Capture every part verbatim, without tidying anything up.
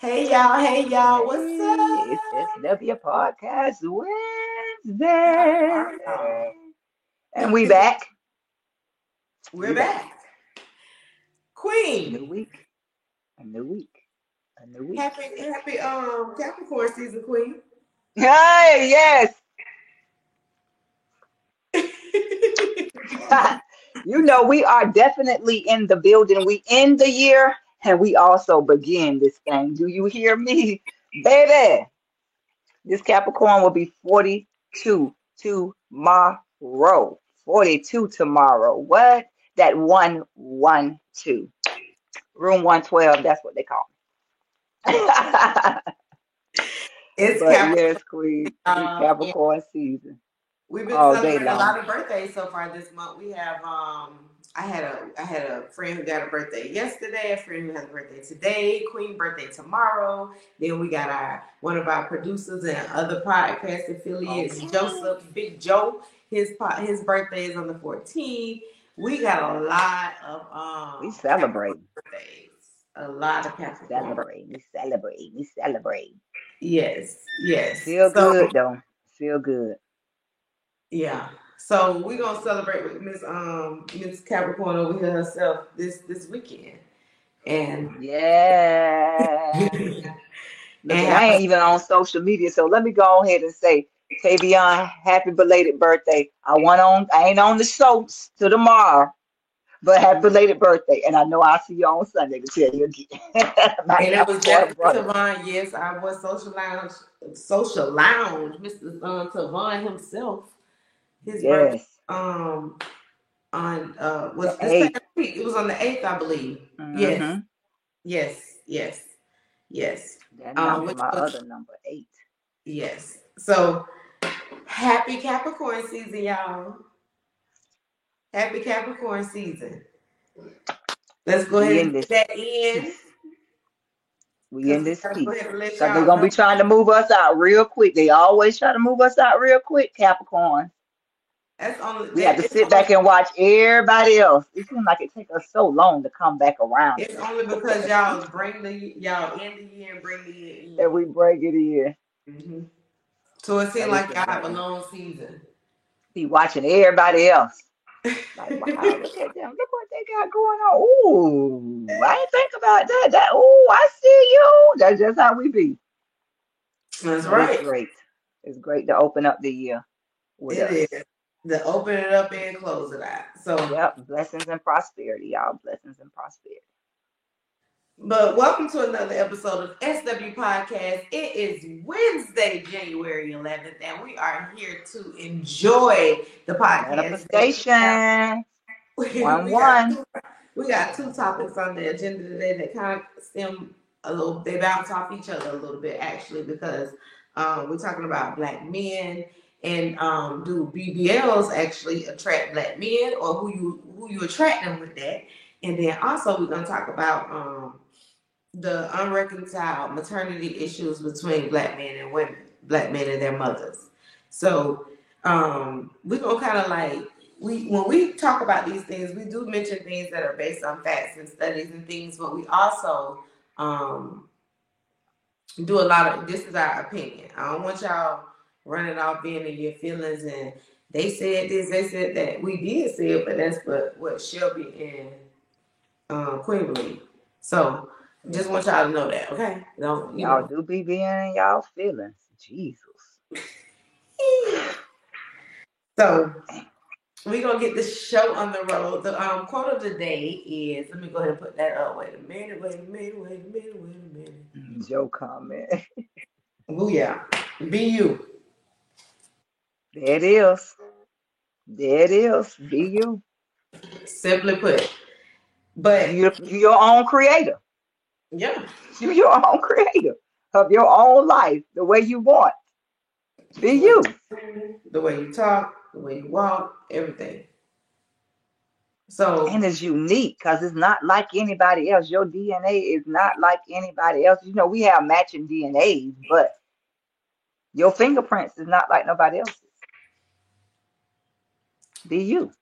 Hey y'all, hey y'all, what's Hey, it's up? S W Podcast Wednesday. Oh, And we back. we're We back. back. New Queen. week, a new week, a new week. Happy happy um Capricorn season, Queen. Hey, yes. You know, we are definitely in the building. We end the year and we also begin this thing. Do you hear me? Baby, this Capricorn will be forty-two tomorrow. forty-two tomorrow. What? That one, one, two. Room one twelve, that's what they call me. It's But Capricorn. yes, Queen, it's Um and Capricorn season we've been all day celebrating a lot long. of birthdays so far this month. We have um I had a I had a friend who got a birthday yesterday, a friend who has a birthday today, Queen birthday tomorrow. Then we got our one of our producers and other podcast affiliates, Okay. Joseph Big Joe. His his birthday is on the fourteenth. We got a lot of We um Capricorn celebrate. birthdays. A lot of We Capricorn birthdays. celebrate. We celebrate. We celebrate. Yes, yes. Feel So good though. Feel good. yeah. So we're gonna celebrate with Miss um Miss Capricorn over here herself this this weekend. And Yeah. and Look, and I have ain't even on social media, so let me go ahead and say, Tavion, happy belated birthday. I want on. I ain't on the show till tomorrow, but happy belated birthday. And I know I'll see you on Sunday to tell you again. My and it was Capricorn definitely brother. Tavon. Yes, I was social lounge social lounge. Mister Um, Tavon himself. His birthday Yes. um on uh The was this past eighth. week. It was on the eighth, I believe. Yes, Mm-hmm. yes, yes, yes. That Um, number, which my was other number, eight. yes. So happy Capricorn season, y'all. Happy Capricorn season. Let's go We ahead in and get this that in piece. We because in we this gotta go piece. ahead and let Because they're y'all going to know. be trying to move us out real quick. They always try to move us out real quick, Capricorn. That's only We have that to it's sit only back and watch everybody else. It seems like it takes us so long to come back around it's only because y'all bring the y'all end the year and bring the year that in. we break it in. hmm So it seems But it's like a y'all have good a one. long season. Be watching everybody else. Like, wow, look at them. Look what they got going on. Ooh, I didn't think about that. That, ooh, I see you. That's just how we be. That's But it's right. great. It's great to open up the year with It us. is. To open it up and close it out. So Yep, blessings and prosperity, y'all. Blessings and prosperity. but welcome to another episode of S W Podcast. It is Wednesday, January eleventh, and we are here to enjoy the podcast that we have. Manifestation. One, we got one. two, we got two topics on the agenda today that kind of stem a little. They bounce off each other a little bit actually because um, we're talking about black men and um, do B B Ls actually attract black men or who you who you attract them with that, and then also we're gonna talk about um, the unreconciled maternity issues between black men and women, black men and their mothers. So um, we're gonna kind of like we when we talk about these things, we do mention things that are based on facts and studies and things, but we also um, do a lot of this is our opinion. I don't want y'all running off being in your feelings and they said this, they said that. We did say it, but that's what what Shelby and um, Queen believe. So just Yeah. want y'all to know that, okay? Don't you Y'all know? do be being in y'all feelings. Jesus. So we're gonna get the show on the road. The um, quote of the day is let me go ahead and put that up. Wait a minute, wait a minute, wait a minute, wait a minute. Joe comment. Oh yeah. Be you. There it is. There it is. Be you. Simply put. But You you your own creator. yeah. You your own creator of your own life, the way you want. Be The way you. you the way you talk, the way you walk, everything. So And it's unique because it's not like anybody else. Your D N A is not like anybody else. You know, we have matching D N As, but your fingerprints is not like nobody else's. Be you.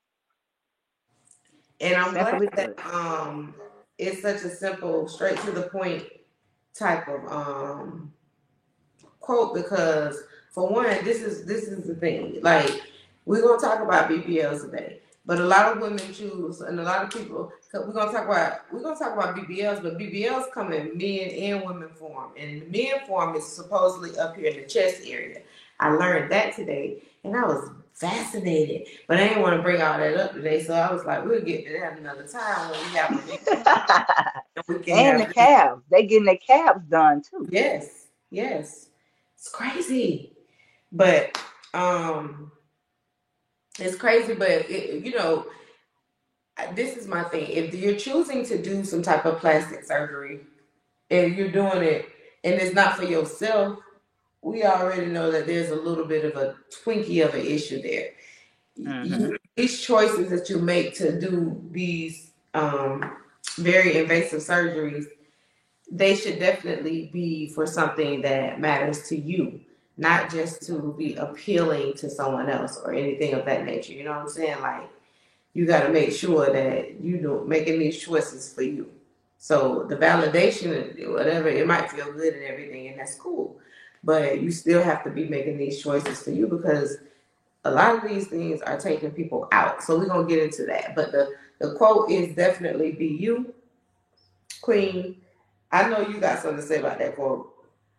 and I'm glad Simply that put. um it's such a simple, straight to the point type of um quote because for one, this is this is the thing. Like we're gonna talk about B B Ls today, but a lot of women choose, and a lot of people. We're gonna talk about we're gonna talk about B B Ls, but B B Ls come in men and women form, and the men form is supposedly up here in the chest area. I learned that today, and I was fascinated, but I didn't want to bring all that up today, so I was like, we'll get to that another time when we have a meeting. We can And the have calves, they getting their calves done too. yes, yes, it's crazy. But um, it's crazy. But it, you know, this is my thing. If you're choosing to do some type of plastic surgery and you're doing it, and it's not for yourself, we already know that there's a little bit of a Twinkie of an issue there. Mm-hmm. You, these choices that you make to do these um, very invasive surgeries, they should definitely be for something that matters to you, not just to be appealing to someone else or anything of that nature. You know what I'm saying? Like you got to make sure that you know making these choices for you. So the validation, whatever, it might feel good and everything, and that's cool. But you still have to be making these choices for you because a lot of these things are taking people out. So we're gonna get into that. But the the quote is definitely be you, Queen. I know you got something to say about that quote.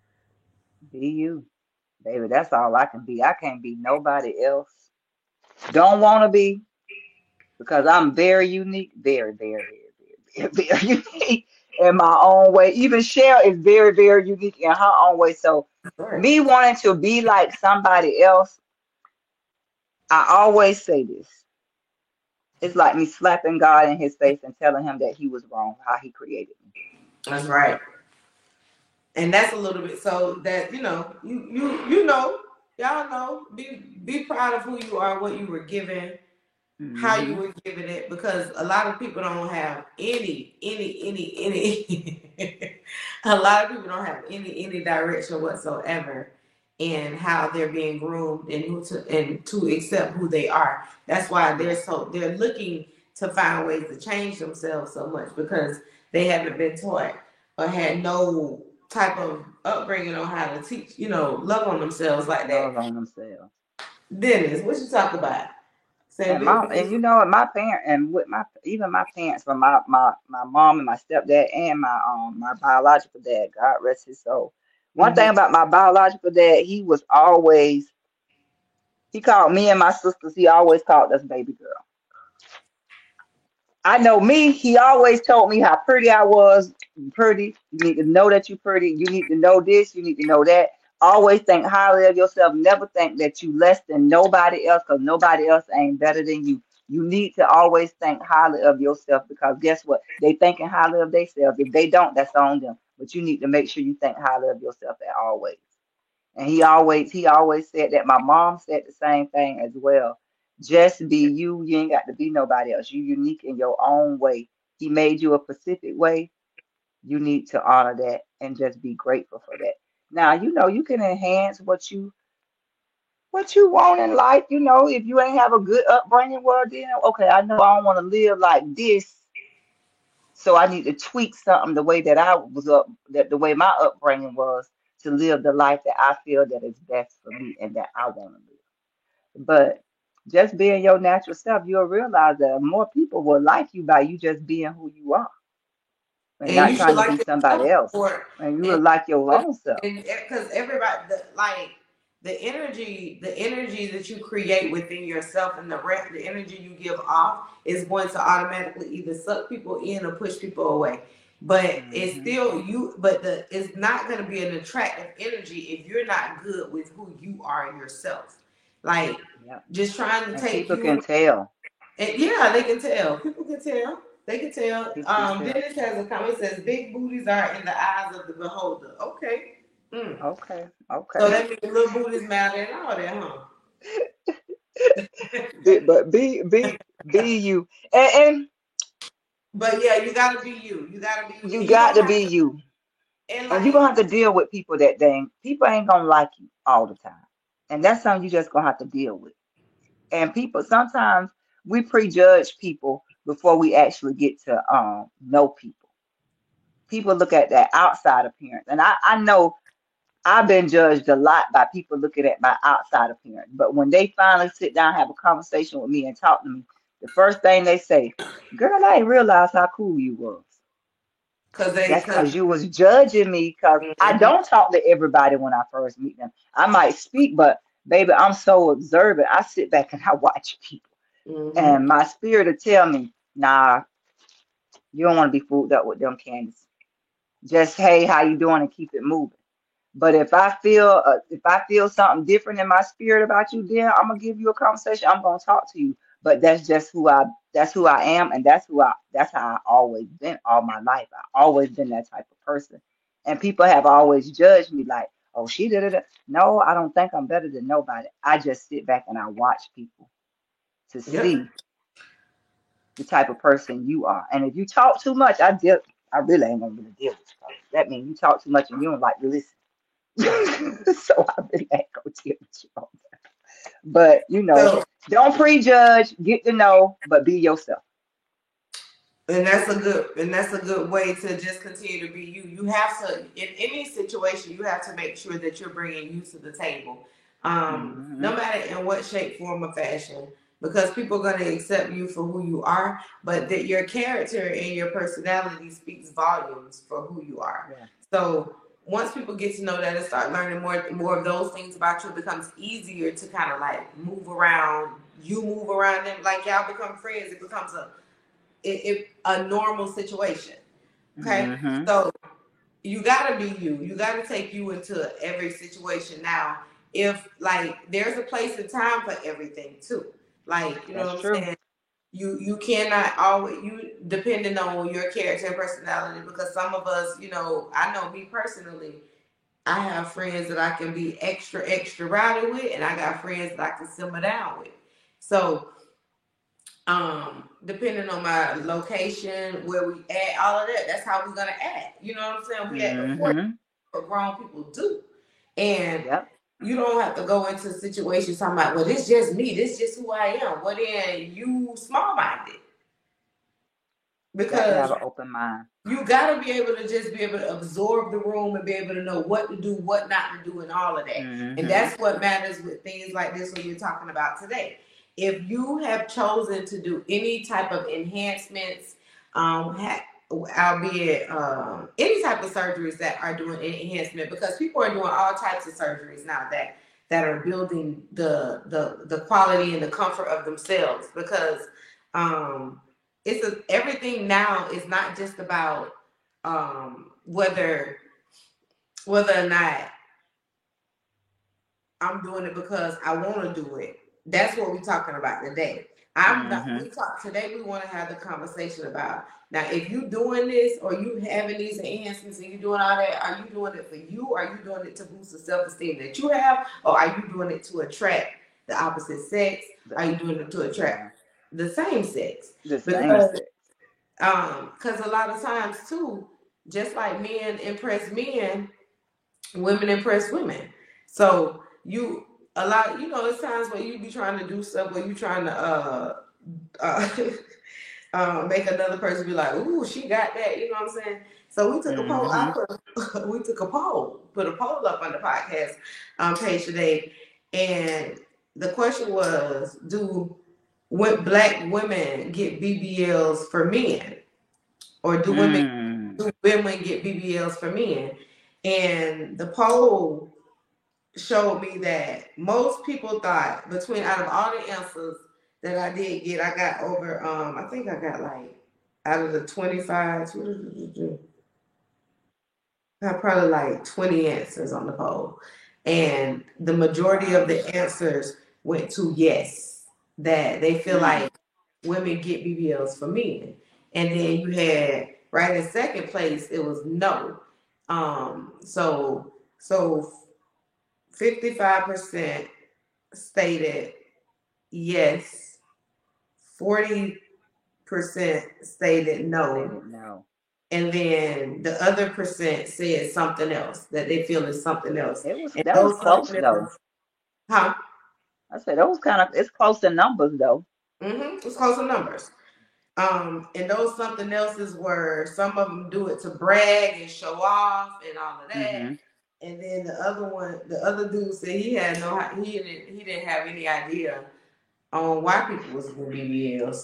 Be you, baby. That's all I can be. I can't be nobody else. Don't want to be because I'm very unique, very, very, very, very, very, very unique in my own way. Even Cher is very, very unique in her own way. So Right. me wanting to be like somebody else, I always say this. It's like me slapping God in his face and telling him that he was wrong, how he created me. That's right. And that's a little bit so that you know, you you you know, y'all know, be be proud of who you are, what you were given, how you Hmm. were given it, because a lot of people don't have any, any, any, any. A lot of people don't have any, any direction whatsoever in how they're being groomed and who to and to accept who they are. That's why they're Yeah. so they're looking to find ways to change themselves so much because they haven't been taught or had no type of upbringing on how to teach, you know, love on themselves like that. Love on themselves. Dennis, what you talk about? Say And my big. and you know what, my parent and with my even my parents, from my my my mom and my stepdad and my um my biological dad, God rest his soul. One thing about my biological dad, he was always he called me and my sisters, he always called us baby girl. I know me, he always told me how pretty I was. Pretty. You need to know that you're pretty. You need to know this. You need to know that. Always think highly of yourself. Never think that you less than nobody else because nobody else ain't better than you. You need to always think highly of yourself because guess what? They thinking highly of themselves. If they don't, that's on them. But you need to make sure you think highly of yourself at always. And he always he always said that. My mom said the same thing as well. Just be you. You ain't got to be nobody else. You unique in your own way. He made you a specific way. You need to honor that and just be grateful for that. Now, you know, you can enhance what you what you want in life. You know, if you ain't have a good upbringing, well then okay, I know I don't want to live like this. So I need to tweak something the way that I was up, that the way my upbringing was to live the life that I feel that is best for me and that I want to live. But just being your natural self, you'll realize that more people will like you by you just being who you are and And not you should trying to like be somebody yourself else. for And you and will like your own self. and because everybody the, like the energy the energy that you create within yourself and the rest the energy you give off is going to automatically either suck people in or push people away. But it's Hmm. still you but the it's not going to be an attractive energy if you're not good with who you are yourself. Like Yep. just trying to And take people can you. tell. And yeah, they can tell. People can tell. They can tell. People can Um, tell. Dennis has a comment that says big booties are in the eyes of the beholder. Okay. Mm. Okay. So Okay. that means little booties matter and all that, huh? Be- but be be be you. And, But yeah, you gotta be you. You gotta be you. and you And you got don't to have be to you. and And you're gonna like have to deal with people that dang people ain't gonna like you all the time. And that's something you just gonna have to deal with. And people sometimes we prejudge people before we actually get to um know people. people look at that outside appearance. And I, I know I've been judged a lot by people looking at my outside appearance. But when they finally sit down, have a conversation with me and talk to me, the first thing they say, girl, I didn't realize how cool you was. Cause they, That's cause because you was judging me because I mhm, don't talk to everybody when I first meet them. I might speak, but baby, I'm so observant. I sit back and I watch people. mhm. And my spirit will tell me, nah, you don't want to be fooled up with them candies. Just, hey, how you doing, and keep it moving. But if I feel uh, if I feel something different in my spirit about you, then I'm gonna give you a conversation. I'm gonna talk to you. But that's just who I that's who I am, and that's who I that's how I always been all my life. I always been that type of person. And people have always judged me like, oh, she did it. No, I don't think I'm better than nobody. I just sit back and I watch people to Yep. see the type of person you are. And if you talk too much, I deal I really ain't gonna really deal with you. That means you talk too much and you don't like to listen. So I really ain't gonna deal with you all that. But you know, So, don't prejudge, get to know, but be yourself. and that's a good, and that's a good way to just continue to be you. You have to, in any situation, you have to make sure that you're bringing you to the table, um, Hmm. no matter in what shape, form, or fashion, because people are going to accept you for who you are, but that your character and your personality speaks volumes for who you are. Yeah. So once people get to know that and start learning more, more of those things about you, it becomes easier to kind of like move around. You move around them, like y'all become friends. It becomes a it, it a normal situation. Okay, Hmm. so you gotta be you. You gotta take you into every situation. Now, if like there's a place and time for everything too. Like you know That's what I'm true. saying. You you cannot always you depending on your character and personality because some of us, you know, I know me personally. I have friends that I can be extra extra rowdy with, and I got friends that I can simmer down with. So um depending on my location, where we at, all of that, that's how we're gonna act. You know what I'm saying? We at the point Hmm. what grown people do. And Yep. you don't have to go into situations talking about, well, this just me, this just who I am. Well then you small minded. Got to Because have an open mind. you gotta be able to just be able to absorb the room and be able to know what to do, what not to do, and all of that. And Hmm. that's what matters with things like this what you're talking about today. If you have chosen to do any type of enhancements, um, ha- albeit um, any type of surgeries that are doing enhancement, because people are doing all types of surgeries now that that are building the the the quality and the comfort of themselves because um it's a, everything now is not just about um, whether whether or not I'm doing it because I want to do it. That's what we're talking about today. I'm not. Hmm. We talk today. We want to have the conversation about now. If you doing this or you having these enhancements and you doing all that, are you doing it for you? Are you doing it to boost the self esteem that you have, or are you doing it to attract the opposite sex? Are you doing it to attract Yeah. the same sex? The same Because sex. Um, because a lot of times too, just like men impress men, women impress women. So you a lot, you know, it's times where you be trying to do stuff where you trying to uh uh um, make another person be like, ooh, she got that, you know what I'm saying? So we took a poll. I Hmm. put we took a poll, put a poll up on the podcast um, page today, and the question was, do when black women get B B Ls for men? Or do women Mm. do women get B B Ls for men? And the poll showed me that most people thought between out of all the answers that I did get, I got over um I think I got like out of the twenty-five, I got probably like twenty answers on the poll. And the majority of Wow. the answers went to yes, that they feel Mm. like women get B B Ls for men. And then you had right in second place, it was no. Um, so so fifty-five percent stated yes, forty percent stated They no, didn't know. and then the other percent said something else that they feel is something else. It was And that was those close something though. else, huh? I said those kind of it's close to numbers though. Mm-hmm. It's close to numbers. Um, and those something else's were some of them do it to brag and show off and all of that. Mm-hmm. And then the other one, the other dude said he had no, he didn't, he didn't have any idea on why people was doing B B Ls.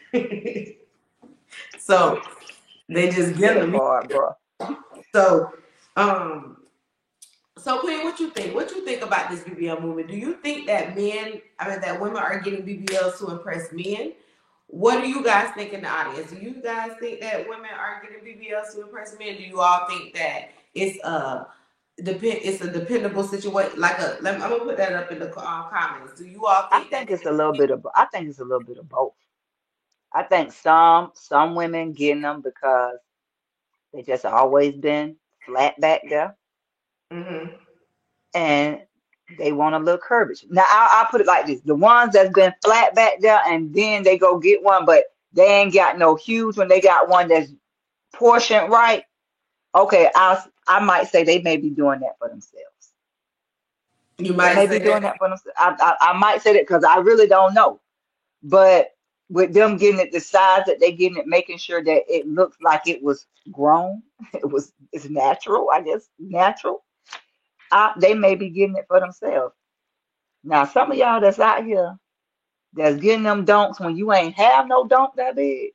So they just get That them. part, bro. So, um, so Queen, what you think? What you think about this B B L movement? Do you think that men, I mean, that women are getting B B Ls to impress men? What do you guys think in the audience? Do you guys think that women are getting B B Ls to impress men? Do you all think that it's a depend, it's a dependable situation? Like a, let me, I'm gonna put that up in the um, comments. Do you all I think that? think it's a little bit of. I think it's a little bit of both. I think some some women getting them because they just always been flat back there, Mm-hmm. and they want a little curvature. Now I'll, I'll put it like this: the ones that's been flat back there, and then they go get one, but they ain't got no huge one. They got one that's portioned right. Okay, I I might say they may be doing that for themselves. You They might may say be doing that. that for themselves. I I, I might say that because I really don't know. But with them getting it the size that they getting it, making sure that it looks like it was grown, it was it's natural, I guess, natural. I, they may be getting it for themselves. Now, some of y'all that's out here that's getting them donks when you ain't have no donk that big,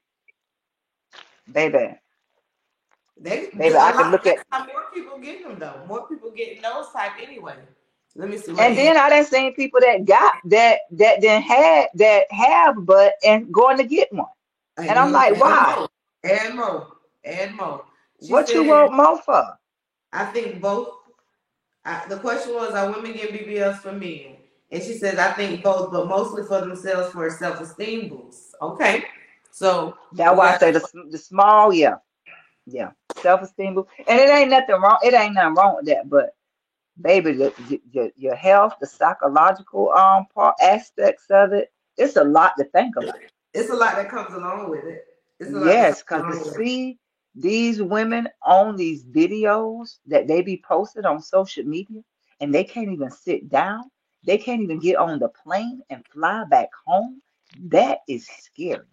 baby, They baby, a I can lot. look at. That's how more people getting them though. More people getting those type anyway. Let me see what And Ann. then I done seen people that got that that then had that have but and going to get one, and And I'm you like, and why? more, and more, and more. She What you said, want more for? "I think both." I, the question was, "Are women getting B B Ls for men?" And she says, "I think both, but mostly for themselves for a self esteem boost." Okay, so That's we why I got say the the small, yeah. Yeah, self-esteem, boo- and it ain't nothing wrong. It ain't nothing wrong with that. But baby, the, the, your your health, the psychological um part aspects of it, it's a lot to think about. it's a lot that comes along with it. It's a lot that comes Yes, because to along with it. see these women on these videos that they be posted on social media, and they can't even sit down, they can't even get on the plane and fly back home. That is scary.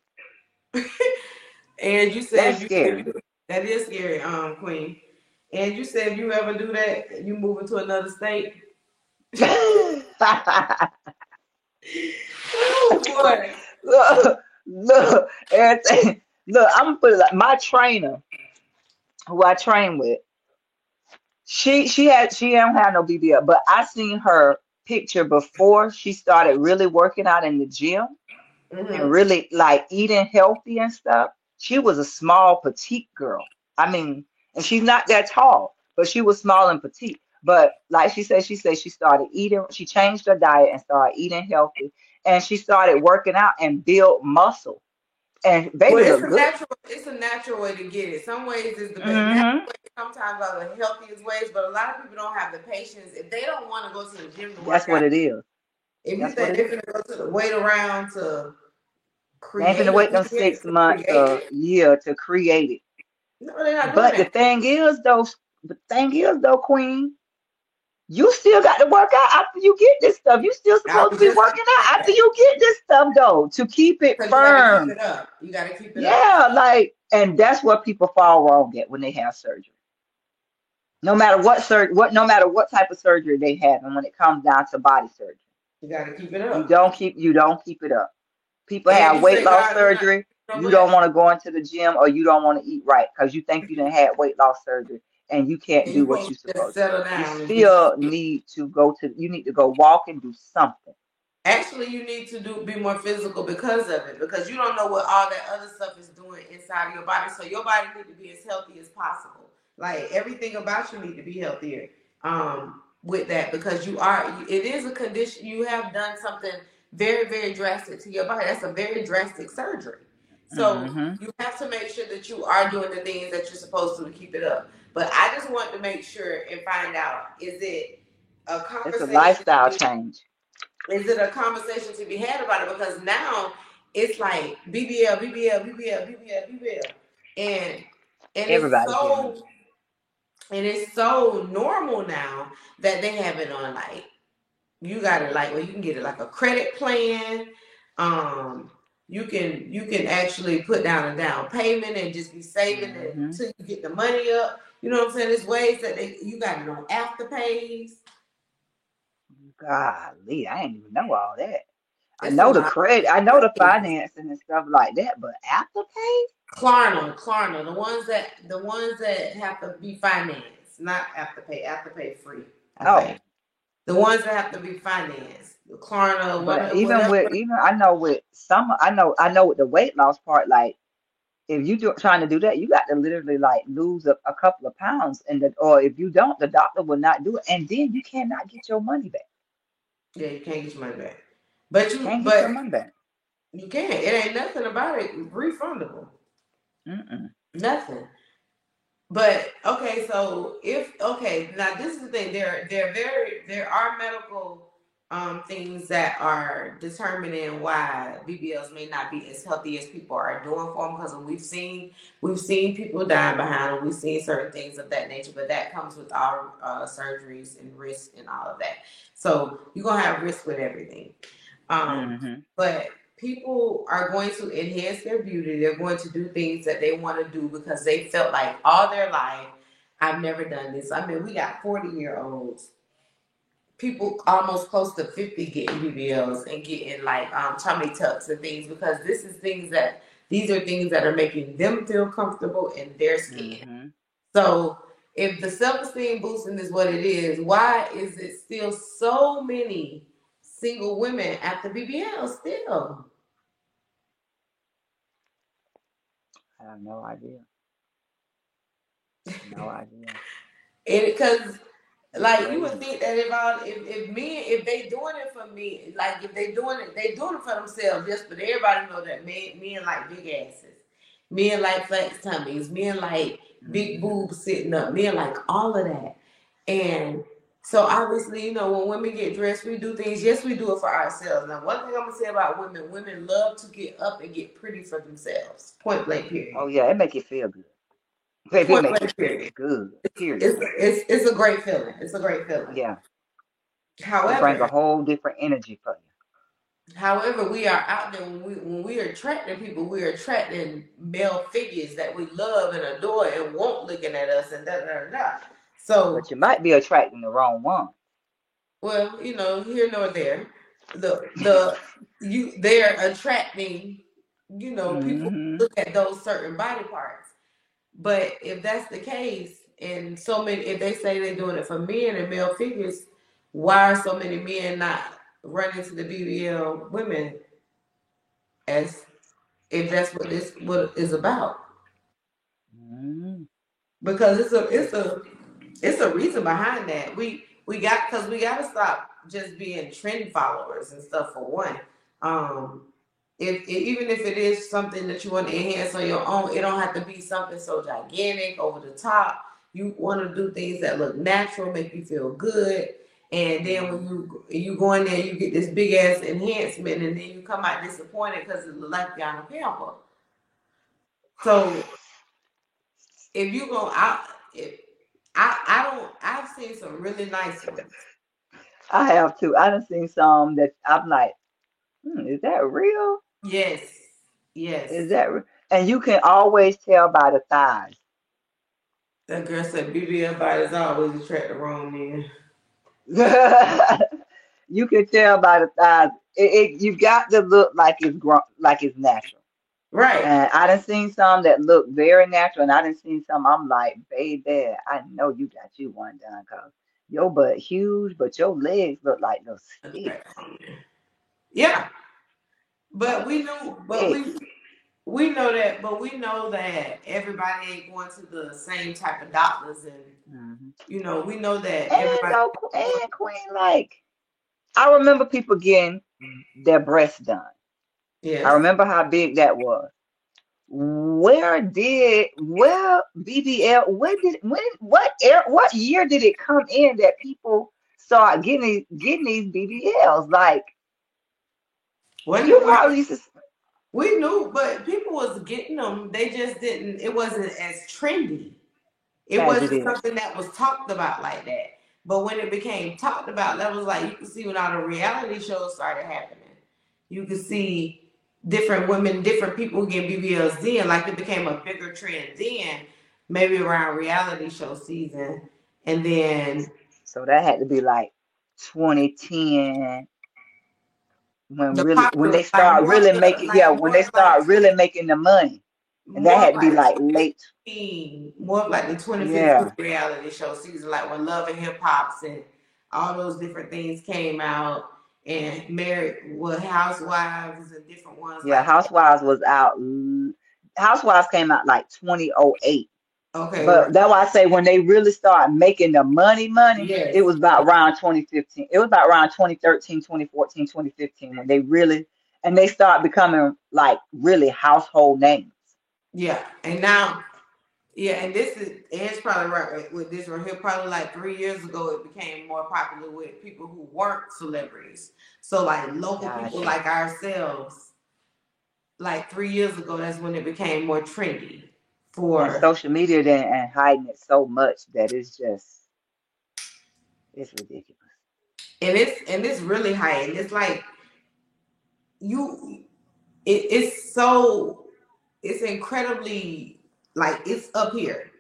And you said That's if you, if scary. you that is scary, um, Queen. And you said if you ever do that, you move into another state. Oh boy. Look, look, everything. Look, I'm gonna put it like my trainer, who I train with. She she had she don't have no B B L, but I seen her picture before she started really working out in the gym and Mm-hmm. really like eating healthy and stuff. She was a small, petite girl. I mean, and she's not that tall, but she was small and petite. But like she said, she said she started eating, she changed her diet and started eating healthy, and she started working out and build muscle. And Well, baby it's look a good. natural. It's a natural way to get it. Some ways is the best. Natural Hmm. way sometimes are the healthiest ways, but a lot of people don't have the patience. If they don't want to go to the gym to That's work what out, it is. if you That's what think it they're is. gonna go to the wait around to They ain't finna create a wait them B B L six to months create or it, year to create it. no, they're not doing But the that. thing is, though, the thing is, though, Queen, you still got to work out after you get this stuff. You still I supposed to was be just gonna working say out after that you get this stuff, though, to keep it because you got to keep firm. it up. You got to keep it up. Yeah, like, and that's what people fall wrong at when they have surgery. No matter what surgery, what no matter what type of surgery they have, and when it comes down to body surgery, You got to keep it you up. don't keep you don't keep it up. People And have you weight say loss God will not surgery. no You don't bless. want to go into the gym or you don't want to eat right because you think you done had weight loss surgery and you can't And do you what can't you're just supposed to. settle You down and just still need to go to, you need to go walk and do something. actually you need to do be more physical because of it because you don't know what all that other stuff is doing inside of your body, so your body need to be as healthy as possible. Like everything about you need to be healthier um with that because you are it is a condition. You have done something very very drastic to your body. That's a very drastic surgery, so Hmm. you have to make sure that you are doing the things that you're supposed to to keep it up. But I just want to make sure and find out, is it a It's a conversation lifestyle change. is it a conversation to be had about it? Because now it's like B B L, B B L, B B L, B B L, B B L, and and it's Everybody getting them. so and it's so normal now that they have it on like you got it like well you can get it like a credit plan, um, you can you can actually put down a down payment and just be saving it Mm-hmm. until you get the money up. You know what I'm saying? There's ways that they, you got it on afterpays. Golly, I didn't even know all that. I It's a know the lot. credit, I know the financing and stuff like that, but Afterpay? Klarna, Klarna, the ones that the ones that have to be financed, not afterpay, afterpay free, I Oh, think. The ones that have to be financed, Klarna, but whatever, even whatever. with even I know with some I know I know with the weight loss part, like if you do trying to do that, you got to literally like lose a, a couple of pounds, and the, or if you don't, the doctor will not do it, and then you cannot get your money back. Yeah, you can't get your money back, but you Can't get your but money back. you can. It ain't nothing about it refundable. Mm-mm. Nothing. But okay, so if okay, now this is the thing. There, there very there are medical um things that are determining why B B Ls may not be as healthy as people are doing for them. Because we've seen we've seen people dying behind them. We've seen certain things of that nature. But that comes with our uh, surgeries and risk and all of that. So you're gonna have risk with everything. Um, Mm-hmm. but people are going to enhance their beauty. They're going to do things that they want to do because they felt like all their life, I've never done this. I mean, we got forty year olds, people almost close to fifty getting B B Ls and getting like um, tummy tucks and things because this is things that, these are things that are making them feel comfortable in their skin. Mm-hmm. So if the self-esteem boosting is what it is, why is it still so many single women after B B L still? I have no idea. No idea. And because It's like you would crazy. think that if I if, if me if they doing it for me, like if they doing it, they doing it for themselves. Yes, but everybody know that men men like big asses, men like flat tummies, men like big Mm-hmm. boobs sitting up, men like all of that. And so obviously, you know, when women get dressed, we do things. Yes, we do it for ourselves. Now, one thing I'm gonna say about women: women love to get up and get pretty for themselves. Point blank. Oh Period. yeah, it make you feel good. Baby, it Point make you blank. feel Period. good. Period. It's it's it's a great feeling. It's a great feeling. Yeah. It brings a However, whole different energy for you. however, we are out there when we when we are attracting people, we are attracting male figures that we love and adore and want looking at us and da da da da. But So, you might be attracting the wrong one. well, you know, here nor there, the the you they're attracting, you know, people Mm-hmm. look at those certain body parts. But if that's the case, and so many, if they say they're doing it for men and male figures, why are so many men not running to the B B L women as if that's what this what is about? Mm-hmm. Because it's a it's a it's a reason behind that. We we got because we got to stop just being trend followers and stuff for one. Um, if, if even if it is something that you want to enhance on your own, it don't have to be something so gigantic over the top. You want to do things that look natural, make you feel good, and then when Mm-hmm. you you go in there, you get this big ass enhancement, and then you come out disappointed because it look like you're on a pamper. So if you go out, if I I don't, I've seen some really nice ones. I have to. I done seen some that I'm like, hmm, is that real? Yes, Is yes. that re-? And you can always tell by the thighs. That girl said B B L bodies always attract the wrong men. You can tell by the thighs. It, it you got to look like it's grown, like it's natural. Right. And I done seen some that look very natural, and I done seen some. I'm like, baby, I know you got you one done, cause your butt huge, but your legs look like little Attract sticks, the wrong men. Yeah, but like we know, but we sticks. we know that, but we know that everybody ain't going to the same type of doctors, and Hmm. you know, we know that And everybody. no, and Queen, like I remember people getting their breasts done. I Yes. remember how big that was. Where did well B B L? When did when what air what year did it come in that people start getting these, getting these B B Ls? Like When you did we? probably used to, We knew, but people was getting them. They just didn't. It wasn't as trendy. It as it wasn't is. something that was talked about like that. But when it became talked about, that was like you could see when all the reality shows started happening. You could see, different women, different people getting B B Ls then. Like it became a bigger trend then, maybe around reality show season, and then So that had to be like twenty ten when the really when popular, they like start more really the making yeah like when more they like start really twenty, making the money, and that more had to be like like twenty late. fifteen, more of like the twenty fifteen Yeah, reality show season, like when Love and Hip Hops and all those different things came out, and Married with Housewives and different ones yeah. like that. Housewives was out. l- Housewives came out like twenty oh eight. Okay, right. But that's why I say when they really start making the money, money, Yes. it was about around twenty fifteen. It was about around twenty thirteen, twenty fourteen, twenty fifteen when they really, and they start becoming like really household names. Yeah. And now, yeah, and this is, and it's probably right with this right here. Probably like three years ago, it became more popular with people who weren't celebrities. So like local people Gotcha. like ourselves, like three years ago, that's when it became more trendy And for, social media then and hiding it so much that it's just, it's ridiculous. and it's and it's really high, and it's like you, it, it's so, it's incredibly like it's up here.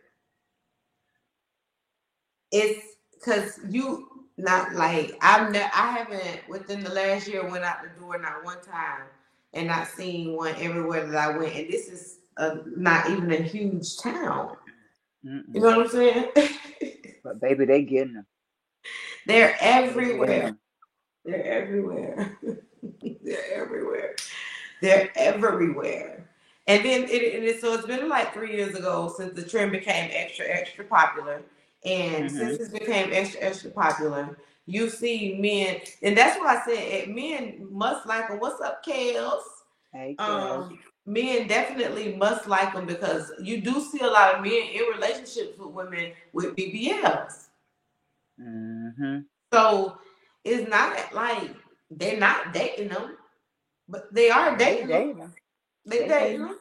It's because you not like I've ne- I haven't within the last year went out the door not one time and not seen one everywhere that I went, and this is a, not even a huge town. You Mm-mm. know what I'm saying? But baby, they getting them. They're They getting everywhere. them. They're everywhere. They're everywhere. They're everywhere. And then it, and it, so it's been like three years ago since the trend became extra, extra popular. And Mm-hmm. since it became extra, extra popular, you see men, and that's why I said eh, men must like them. What's up, Kels? Hey, Kels. Um, Men definitely must like them because you do see a lot of men in relationships with women with B B Ls. Mm-hmm. So it's not like they're not dating them, but they are They dating them. dating them. They They dating dating them. them.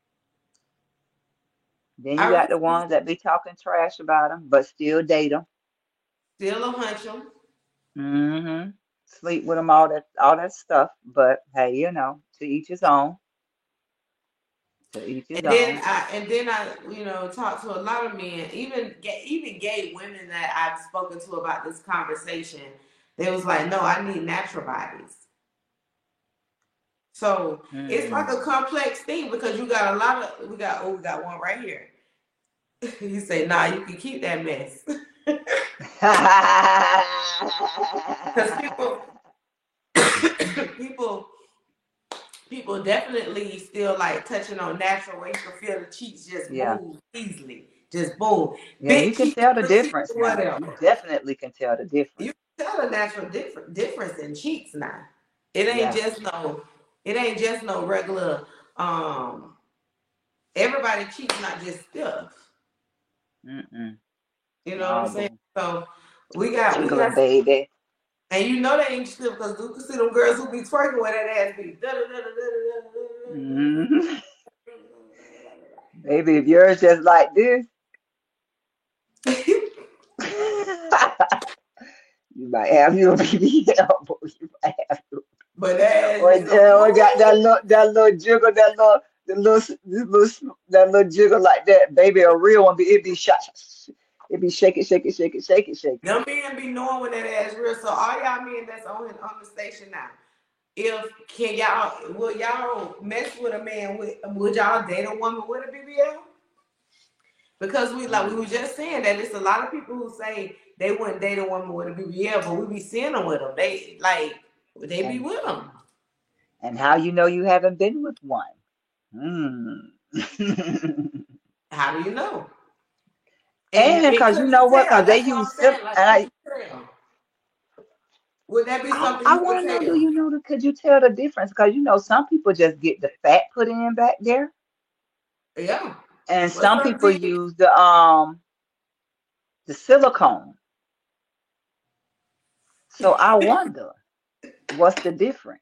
Then you I got the really ones that be talking trash about them, but still date them. still a hunch them. Mm-hmm. Sleep with them, all that, all that stuff. But hey, you know, to each his own. To each his And then own. I and then I, you know, talk to a lot of men, even ga- even gay women that I've spoken to about this conversation. They was like, no, I need natural bodies. So it's like a Mm. complex thing because you got a lot of we got oh we got one right here. You say, nah, you can keep that mess. Because people people people definitely still like touching on natural where you can feel the cheeks just Yeah. move easily. Just boom. Yeah, you Big can cheeks, tell the little cheeks, difference now. You whatever. definitely can tell the difference. You can tell a natural different difference in cheeks now. It ain't Yeah. just no, it ain't just no regular um everybody cheeks not just stuff. Mm-mm. You know what I'm No, saying? boo. So we got we Jiggling, got baby. and you know they ain't still because you can see them girls who be twerking where that ass be. Da, da, da, da, da, Hmm. Baby, if yours just like this, da, da, da. you might have your B B elbow. You might have your, But that ass or, be so uh, or got that smooth. little, that little jiggle, that little, the little, the little, that little jiggle like that. Baby, a real one, be it be shot, it be shake it, shake it, shake it, shake it, shake it. Them men be knowing when that ass real. So all y'all men that's on on the station now, if can y'all will y'all mess with a man with would y'all date a woman with a B B L? Because we like we were Mm. just saying that it's a lot of people who say they wouldn't date a woman with a B B L, but we be seeing them with them. They like they be And with them. and how you know you haven't been with one? Hmm. How do you know? And, And and because you could you know what? tell? Because they That's what use I'm sil- saying. Like, and could I, you tell? Would that be I, something I you could want to know, do tell? you know the, could you tell the difference? Because you know, some people just get the fat put in back there, Yeah. and What's some up, people D? use the um the silicone. So I wonder what's the difference.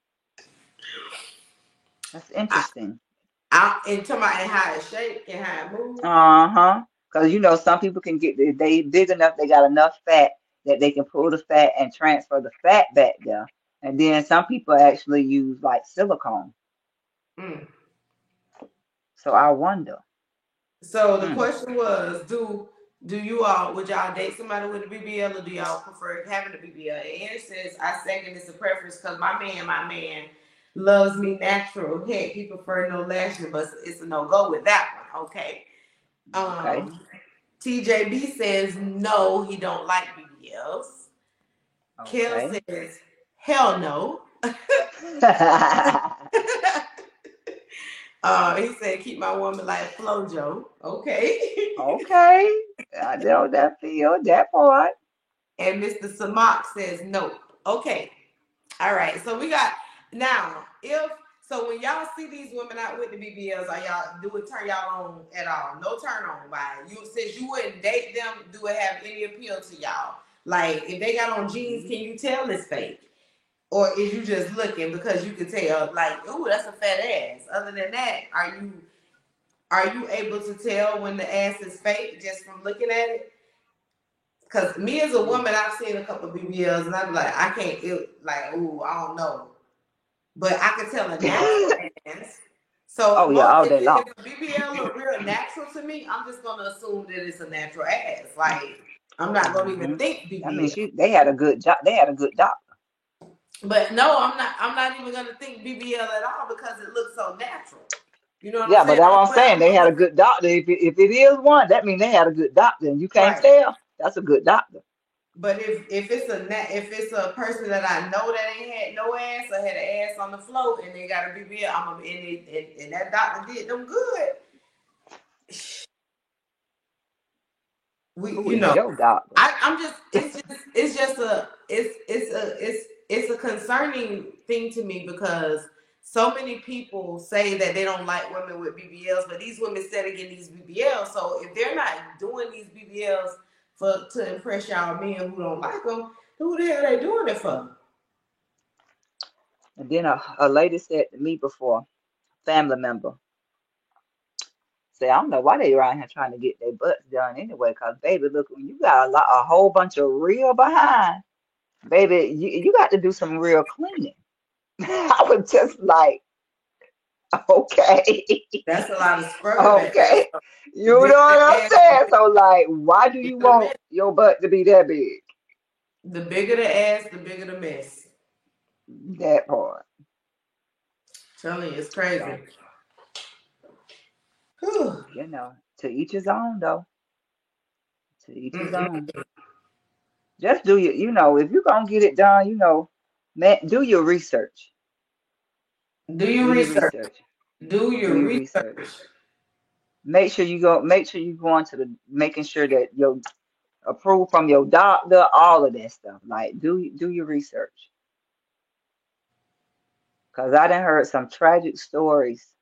That's I, interesting. I, and talking about how it shake and how it move. Uh-huh. Because you know, some people can get they they big enough, they got enough fat that they can pull the fat and transfer the fat back there. And then some people actually use like silicone. Mm. So I wonder. So the Mm, question was, do do you all would y'all date somebody with a B B L or do y'all prefer having a B B L? And it says I second it's a preference because my man, my man loves me natural. Heck, he prefer no lashing, but it's a no go with that one. Okay. okay. Um, T J B says no, he don't like B B Ls. Kel Okay. says hell no. uh, he said keep my woman like FloJo. Okay. Okay. I know that feel, that part. And Mister Samak says nope. Okay. All right. So we got now if so when y'all see these women out with the B B Ls, are y'all do it turn y'all on at all? No turn on by it. You since you wouldn't date them, do it have any appeal to y'all? Like if they got on jeans, can you tell it's fake? Or is you just looking because you can tell like, ooh, that's a fat ass. Other than that, are you are you able to tell when the ass is fake just from looking at it? Cause me as a Ooh. woman, I've seen a couple of B B Ls and I'm like, I can't, it, like, ooh, I don't know. But I can tell a natural ass. So Oh yeah, most, all if, day long. if a B B L look real natural to me, I'm just gonna assume that it's a natural ass. Like I'm not gonna even Hmm. think That means B B L. she they had a good job. They had a good doctor. But no, I'm not. I'm not even gonna think B B L at all because it looks so natural. You know what I'm Yeah, but saying? that's what Only I'm way saying. I'm They gonna had a look good doctor. If it, if it is one, that means they had a good doctor, and you can't right. tell. That's a good doctor. But if if it's a na- if it's a person that I know that ain't had no ass or had an ass on the float and they got a B B L, I'm gonna and, it, and, and that doctor did them good. We, Who you is know, your doctor? I, I'm just it's just it's just a it's it's a it's it's a concerning thing to me because so many people say that they don't like women with B B Ls, but these women said again these B B Ls. So if they're not doing these B B Ls for to impress y'all men who don't like them, who the hell are they doing it for? And then a, a lady said to me before, family member, say, I don't know why they around here trying to get their butts done anyway, cause baby, look, when you got a lot, a whole bunch of real behind, baby, you you got to do some real cleaning. I was just like, okay, That's a lot of scrubbing back there. okay, So you the know bigger what the I'm ass, the saying? bigger So like, why do you the want mess. your butt to be that big? The bigger the ass, the bigger the mess. That part. I'm telling you, it's crazy. So, Whew. you know, to each his own though. To each his Mm-mm. own. Just do your, you know, if you're gonna get it done, you know, man, do your research. Do your Do your research. research. Do Do your your research. research. Make sure you go, make sure you go into the making sure that your approved from your doctor, all of that stuff. Like do do your research. Cause I done heard some tragic stories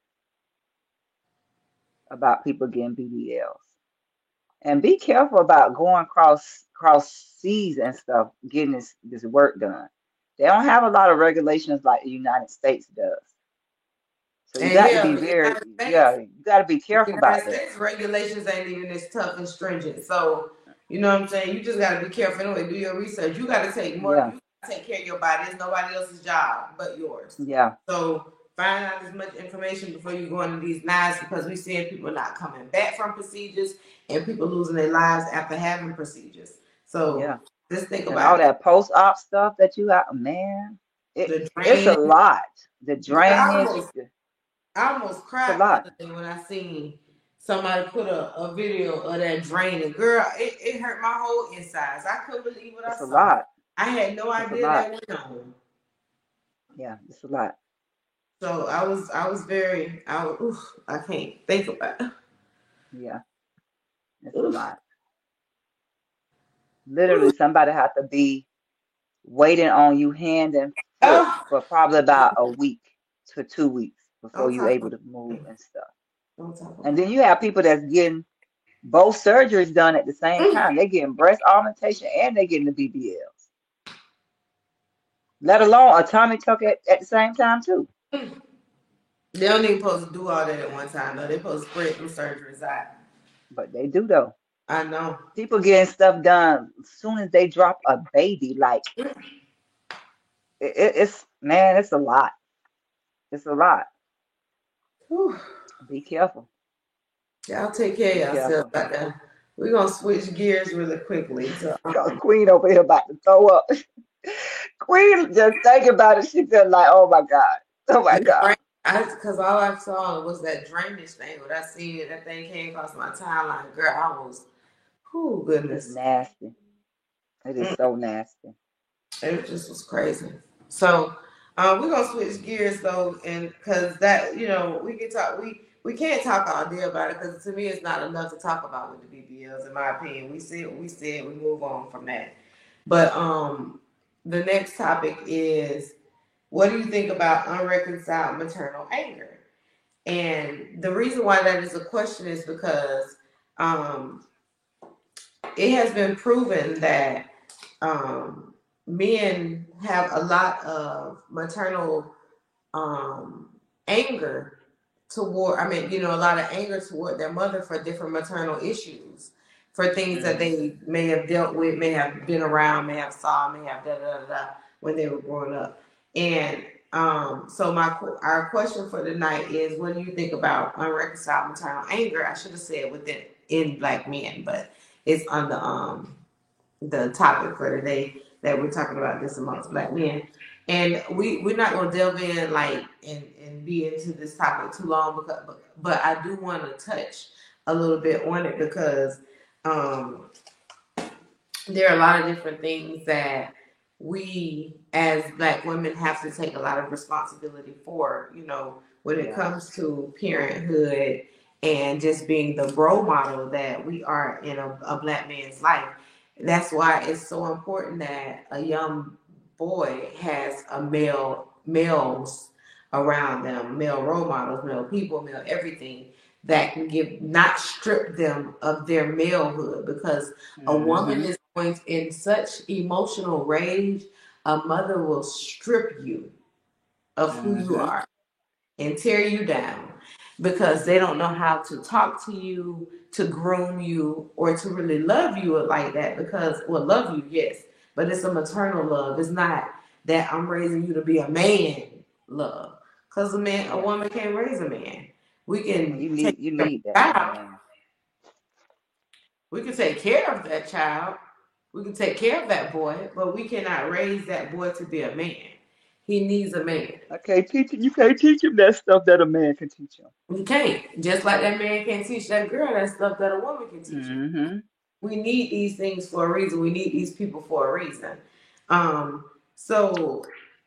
about people getting B B Ls. And be careful about going cross cross seas and stuff, getting this this work done. They don't have a lot of regulations like the United States does. So you And got to hell, be the very, United States, yeah, you got to be the careful about United that. States regulations ain't even as tough and stringent. So, you know what I'm saying? You just gotta be careful anyway. Do your research. You gotta take more Yeah, you gotta take care of your body. It's nobody else's job but yours. yeah, So find out as much information before you go into these knives because we seeing people not coming back from procedures and people losing their lives after having procedures. So yeah. just think And all about that. that post-op stuff that you got, man, it The it's a drain. lot. The Girl, I drainage, almost the- I almost it's a cried the lot. other day when I seen somebody put a, a video of that draining. Girl, it, it hurt my whole insides. I couldn't believe what I It's a saw. lot. I had no It's a idea lot. that went on. Yeah, it's a lot. So I was I was very I was, oof, I can't think about it. Yeah, it's a Oof, lot. Literally, oof. somebody have to be waiting on you hand and foot Oh, for probably about a week to two weeks before don't you talk able about to move it. and stuff. Don't talk And about then you have people that's getting both surgeries done at the same it. time. They're getting breast augmentation and they're getting the B B Ls. Let alone a tummy tuck at, at the same time too. Mm. They don't even supposed to do all that at one time though. They supposed to spread them surgeries out. But they do though. I know. People getting stuff done as soon as they drop a baby. Like it, it, it's man, it's a lot. It's a lot. Whew. Be careful. Y'all take care of Be yourself careful. out there. We're gonna switch gears really quickly. So Cause um Queen over here about to throw up. Queen just think about it. She feel like, oh my God. Oh my that God. drain, I because all I saw was that drainage thing. When I seen it, that thing came across my timeline. Girl, I was, oh It's goodness. nasty. It is Mm, so nasty. it just was crazy. So um, we're gonna switch gears though, and because that you know we can talk we we can't talk all day about it because to me it's not enough to talk about with the B B Ls in my opinion. We see it, we see it, we move on from that. But um, the next topic is what do you think about unreconciled maternal anger? And the reason why that is a question is because um, it has been proven that um, men have a lot of maternal um, anger toward, I mean, you know, a lot of anger toward their mother for different maternal issues, for things that Hmm. they may have dealt with, may have been around, may have saw, may have da da da da when they were growing up. And um, so my our question for tonight is, what do you think about unreconciled maternal anger? I should have said within in black men, but it's on the um the topic for today that we're talking about this amongst black men. And we, we're not gonna delve in like and, and be into this topic too long because but, but I do want to touch a little bit on it because um there are a lot of different things that we as black women have to take a lot of responsibility for, you know, when it Yeah. comes to parenthood and just being the role model that we are in a, a black man's life. That's why it's so important that a young boy has a male males around them, male role models, male people, male everything that can give not strip them of their malehood because a woman Hmm. is going in such emotional rage, a mother will strip you of who you Hmm. are and tear you down because they don't know how to talk to you, to groom you, or to really love you like that. Because, well, love you, yes, but it's a maternal love. It's not that I'm raising you to be a man love. Because a man, a Yeah. woman can't raise a man. We Well, can you take need you care of need a that child. man. We can take care of that child. We can take care of that boy, but we cannot raise that boy to be a man. He needs a man. I can't teach you can't teach him that stuff that a man can teach him. You can't. Just like that man can't teach that girl that stuff that a woman can teach her. Hmm. We need these things for a reason. We need these people for a reason. Um, so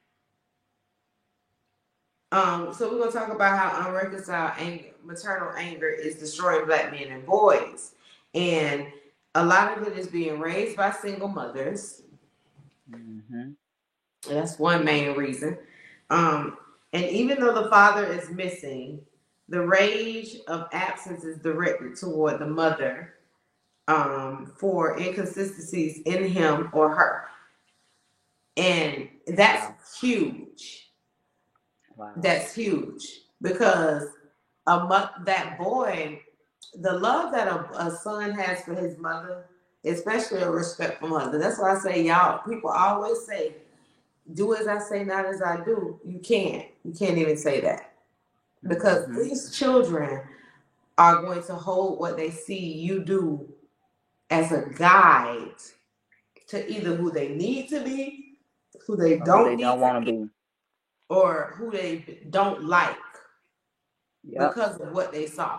um, so we're gonna talk about how unreconciled anger, maternal anger is destroying black men and boys. And a lot of it is being raised by single mothers. Hmm. That's one main reason. Um, and even though the father is missing, the rage of absence is directed toward the mother um, for inconsistencies in him or her. And Wow. that's huge. Wow. That's huge because a mo- that boy, the love that a, a son has for his mother, especially a respectful mother. That's why I say, y'all, people always say, do as I say, not as I do. You can't. You can't even say that because Hmm. these children are going to hold what they see you do as a guide to either who they need to be, who they Or who they don't need don't to want to be, be. or who they don't like Yep. because of what they saw.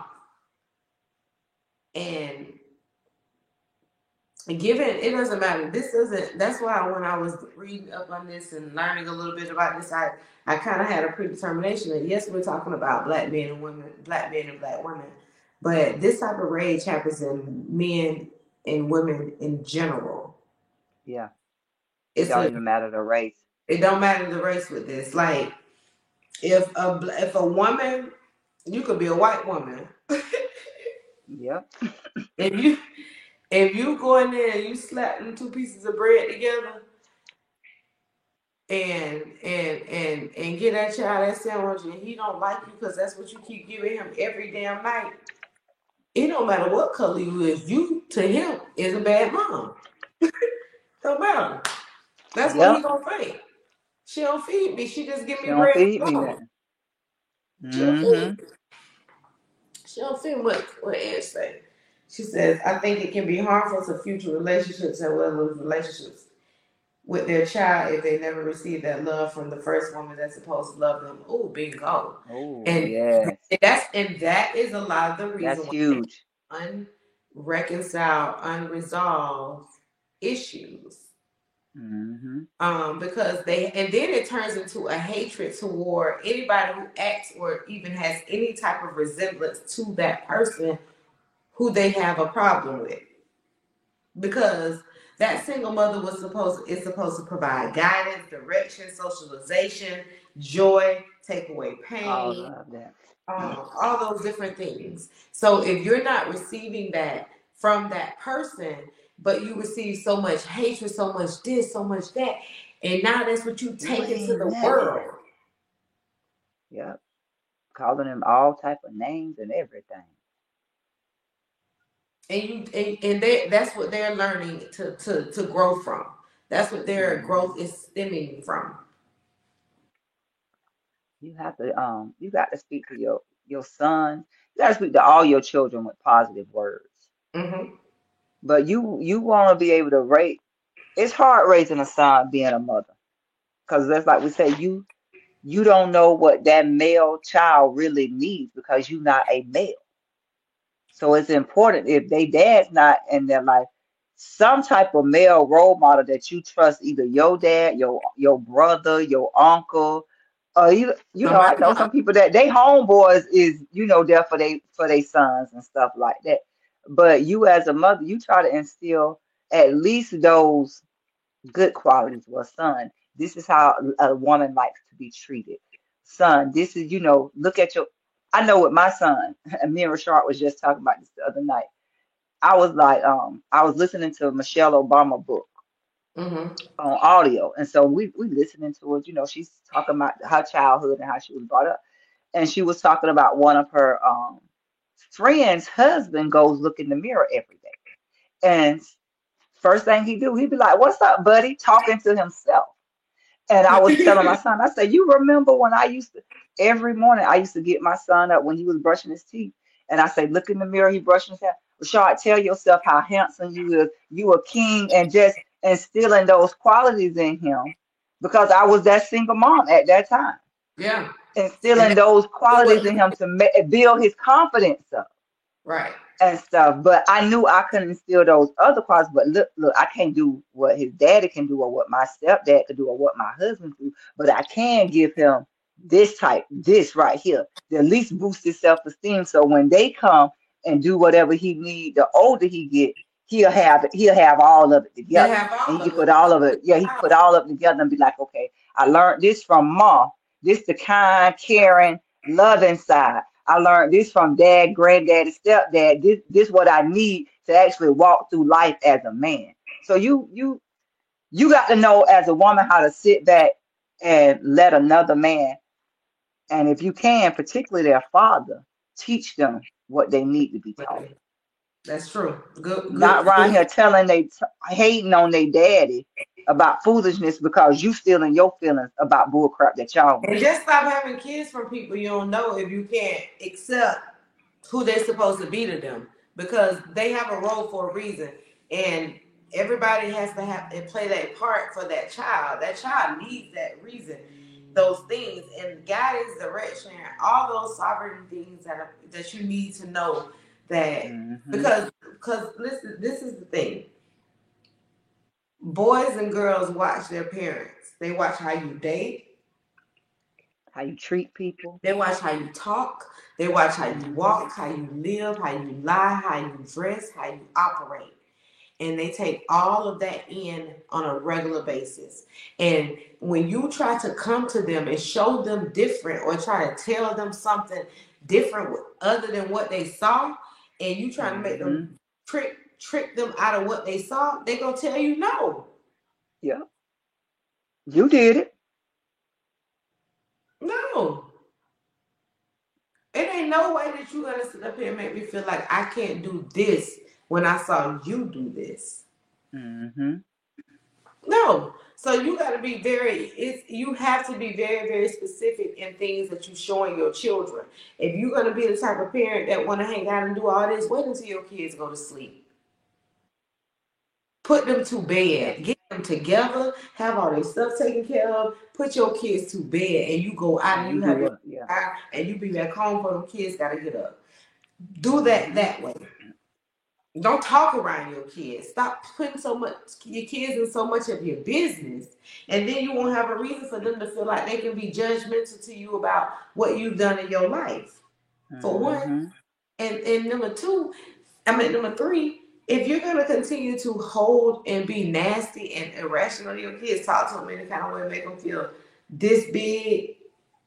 And given it doesn't matter. This doesn't that's why when I was reading up on this and learning a little bit about this, I, I kinda had a predetermination that yes, we're talking about black men and women, black men and black women. But this type of rage happens in men and women in general. Yeah. It It's don't a even matter the race. it don't matter the race with this. Like if a if a woman, you could be a white woman. Yep. If you if you go in there and you slap them two pieces of bread together and and and and get that child that sandwich and he don't like you because that's what you keep giving him every damn night. It don't matter what color you is, you to him is a bad mom. Don't matter. That's what he Yep. gonna think. She don't feed me. She just give She me don't bread feed and me bone. nothing. She don't feed Hmm. me. She don't fit what what Ed say. She says, I think it can be harmful to future relationships as well as relationships with their child if they never receive that love from the first woman that's supposed to love them. Oh, bingo. Oh, And yes. that's and that is a lot of the reason That's why they huge. unreconciled, unresolved issues. Mm-hmm. Um, because they and then it turns into a hatred toward anybody who acts or even has any type of resemblance to that person who they have a problem with. Because that single mother was supposed is supposed to provide guidance, direction, socialization, joy, take away All pain, of that. um, all those different things. So if you're not receiving that from that person, but you receive so much hatred, so much this, so much that, and now that's what you You take into ain't the nothing. world. Yep. Calling them all type of names and everything. And you and, and they that's what they're learning to, to, to grow from. That's what their Mm-hmm. growth is stemming from. You have to um you got to speak to your your son. You got to speak to all your children with positive words. Mm-hmm. But you you want to be able to rate. It's hard raising a son being a mother because that's like we say you you don't know what that male child really needs because you're not a male. So it's important if they dad's not in their life, some type of male role model that you trust, either your dad, your your brother, your uncle, or you you know, I Somebody know some people that they homeboys is, you know, there for they for their sons and stuff like that. But you as a mother, you try to instill at least those good qualities. Well, son, this is how a woman likes to be treated. Son, this is, you know, look at your, I know with my son, and me and Rashard was just talking about this the other night. I was like, um, I was listening to a Michelle Obama book mm-hmm. on audio. And so we we listening to it, you know, she's talking about her childhood and how she was brought up. And she was talking about one of her um friends' husband goes look in the mirror every day. And first thing he do, he'd be like, "What's up, buddy?" Talking to himself. And I was telling my son, I said, "You remember when I used to, every morning, I used to get my son up when he was brushing his teeth. And I say, look in the mirror, he brushing his hair. Rashard, tell yourself how handsome you is. You a king," and just instilling those qualities in him because I was that single mom at that time. Yeah. And Instilling that's those qualities what in him to ma- build his confidence up right. and stuff. But I knew I couldn't instill those other qualities. But look, look, I can't do what his daddy can do or what my stepdad can do or what my husband can do. But I can give him this type, this right here, to at least boost his self-esteem. So when they come and do whatever he need, the older he get, he'll have he'll have all of it They together. have And all he can of put it. all of it, yeah, he can put all of it together and be like, okay, I learned this from mom. This the kind, caring, loving side. I learned this from dad, granddaddy, stepdad. This this what I need to actually walk through life as a man. So you you you got to know as a woman how to sit back and let another man, and if you can, particularly their father, teach them what they need to be taught. That's true. Good, Not good, around good. here telling they hating on their daddy about foolishness because you still in your feelings about bull crap that y'all And went through. just stop having kids from people you don't know if you can't accept who they're supposed to be to them because they have a role for a reason. And everybody has to have and play that part for that child. That child needs that reason, those things, and guidance, direction, all those sovereign things that are, that you need to know that Mm-hmm. because because listen, this is the thing. Boys and girls watch their parents. They watch how you date. How you treat people. They watch how you talk. They watch how you Mm-hmm. walk, how you live, how you lie, how you dress, how you operate. And they take all of that in on a regular basis. And when you try to come to them and show them different or try to tell them something different other than what they saw, and you try to make Mm-hmm. them trick trick them out of what they saw, they gonna tell you no. Yeah, you did it. No. It ain't no way that you're gonna sit up here and make me feel like I can't do this when I saw you do this. Mm-hmm. No. So you got to be very. It's you have to be very very specific in things that you showing your children. If you're gonna be the type of parent that want to hang out and do all this, wait until your kids go to sleep. Put them to Yeah. bed. Get them together. Have all their stuff taken care of. Put your kids to bed, and you go out And and you you do have your what? Yeah. time, and you be back home for them kids. Gotta get up. Do that Mm-hmm. that way. Don't talk around your kids. Stop putting so much your kids in so much of your business, and then you won't have a reason for them to feel like they can be judgmental to you about what you've done in your life. For one, Mm-hmm. and and number two, I mean number three. If you're gonna continue to hold and be nasty and irrational to your kids, talk to them any kind of way, make them feel this big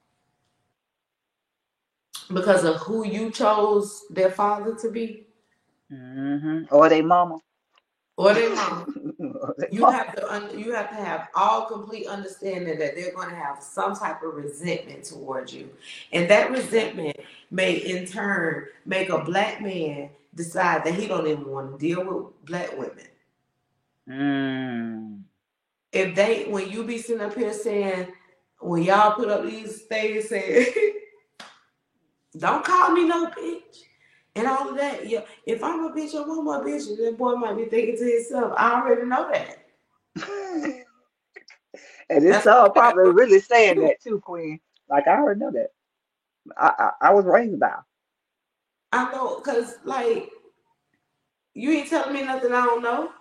because of who you chose their father to be Mm-hmm. Or they mama. or their mama. Or they You mama. have to un- you have to have all complete understanding that they're going to have some type of resentment towards you, and that Yeah. resentment may in turn make a black man decide that he don't even want to deal with black women. Mm. If they when you be sitting up here saying when y'all put up these things saying don't call me no bitch and all of that, yeah, if I'm a bitch, your mama a bitch, and that boy might be thinking to himself, I already know that. And this That's song what probably really saying you. that too, Queen. Like I already know that. I I, I was raised by. I know, cause like you ain't telling me nothing I don't know.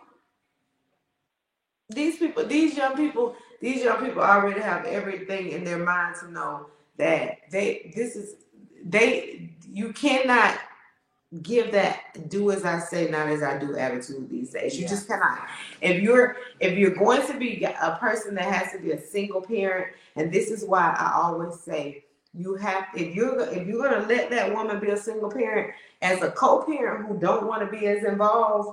These people, these young people, these young people already have everything in their mind to know that they this is they you cannot give that do as I say, not as I do attitude these days. You Yeah. just cannot. If you're if you're going to be a person that has to be a single parent, and this is why I always say you have if you're if you're gonna let that woman be a single parent as a co-parent who don't want to be as involved,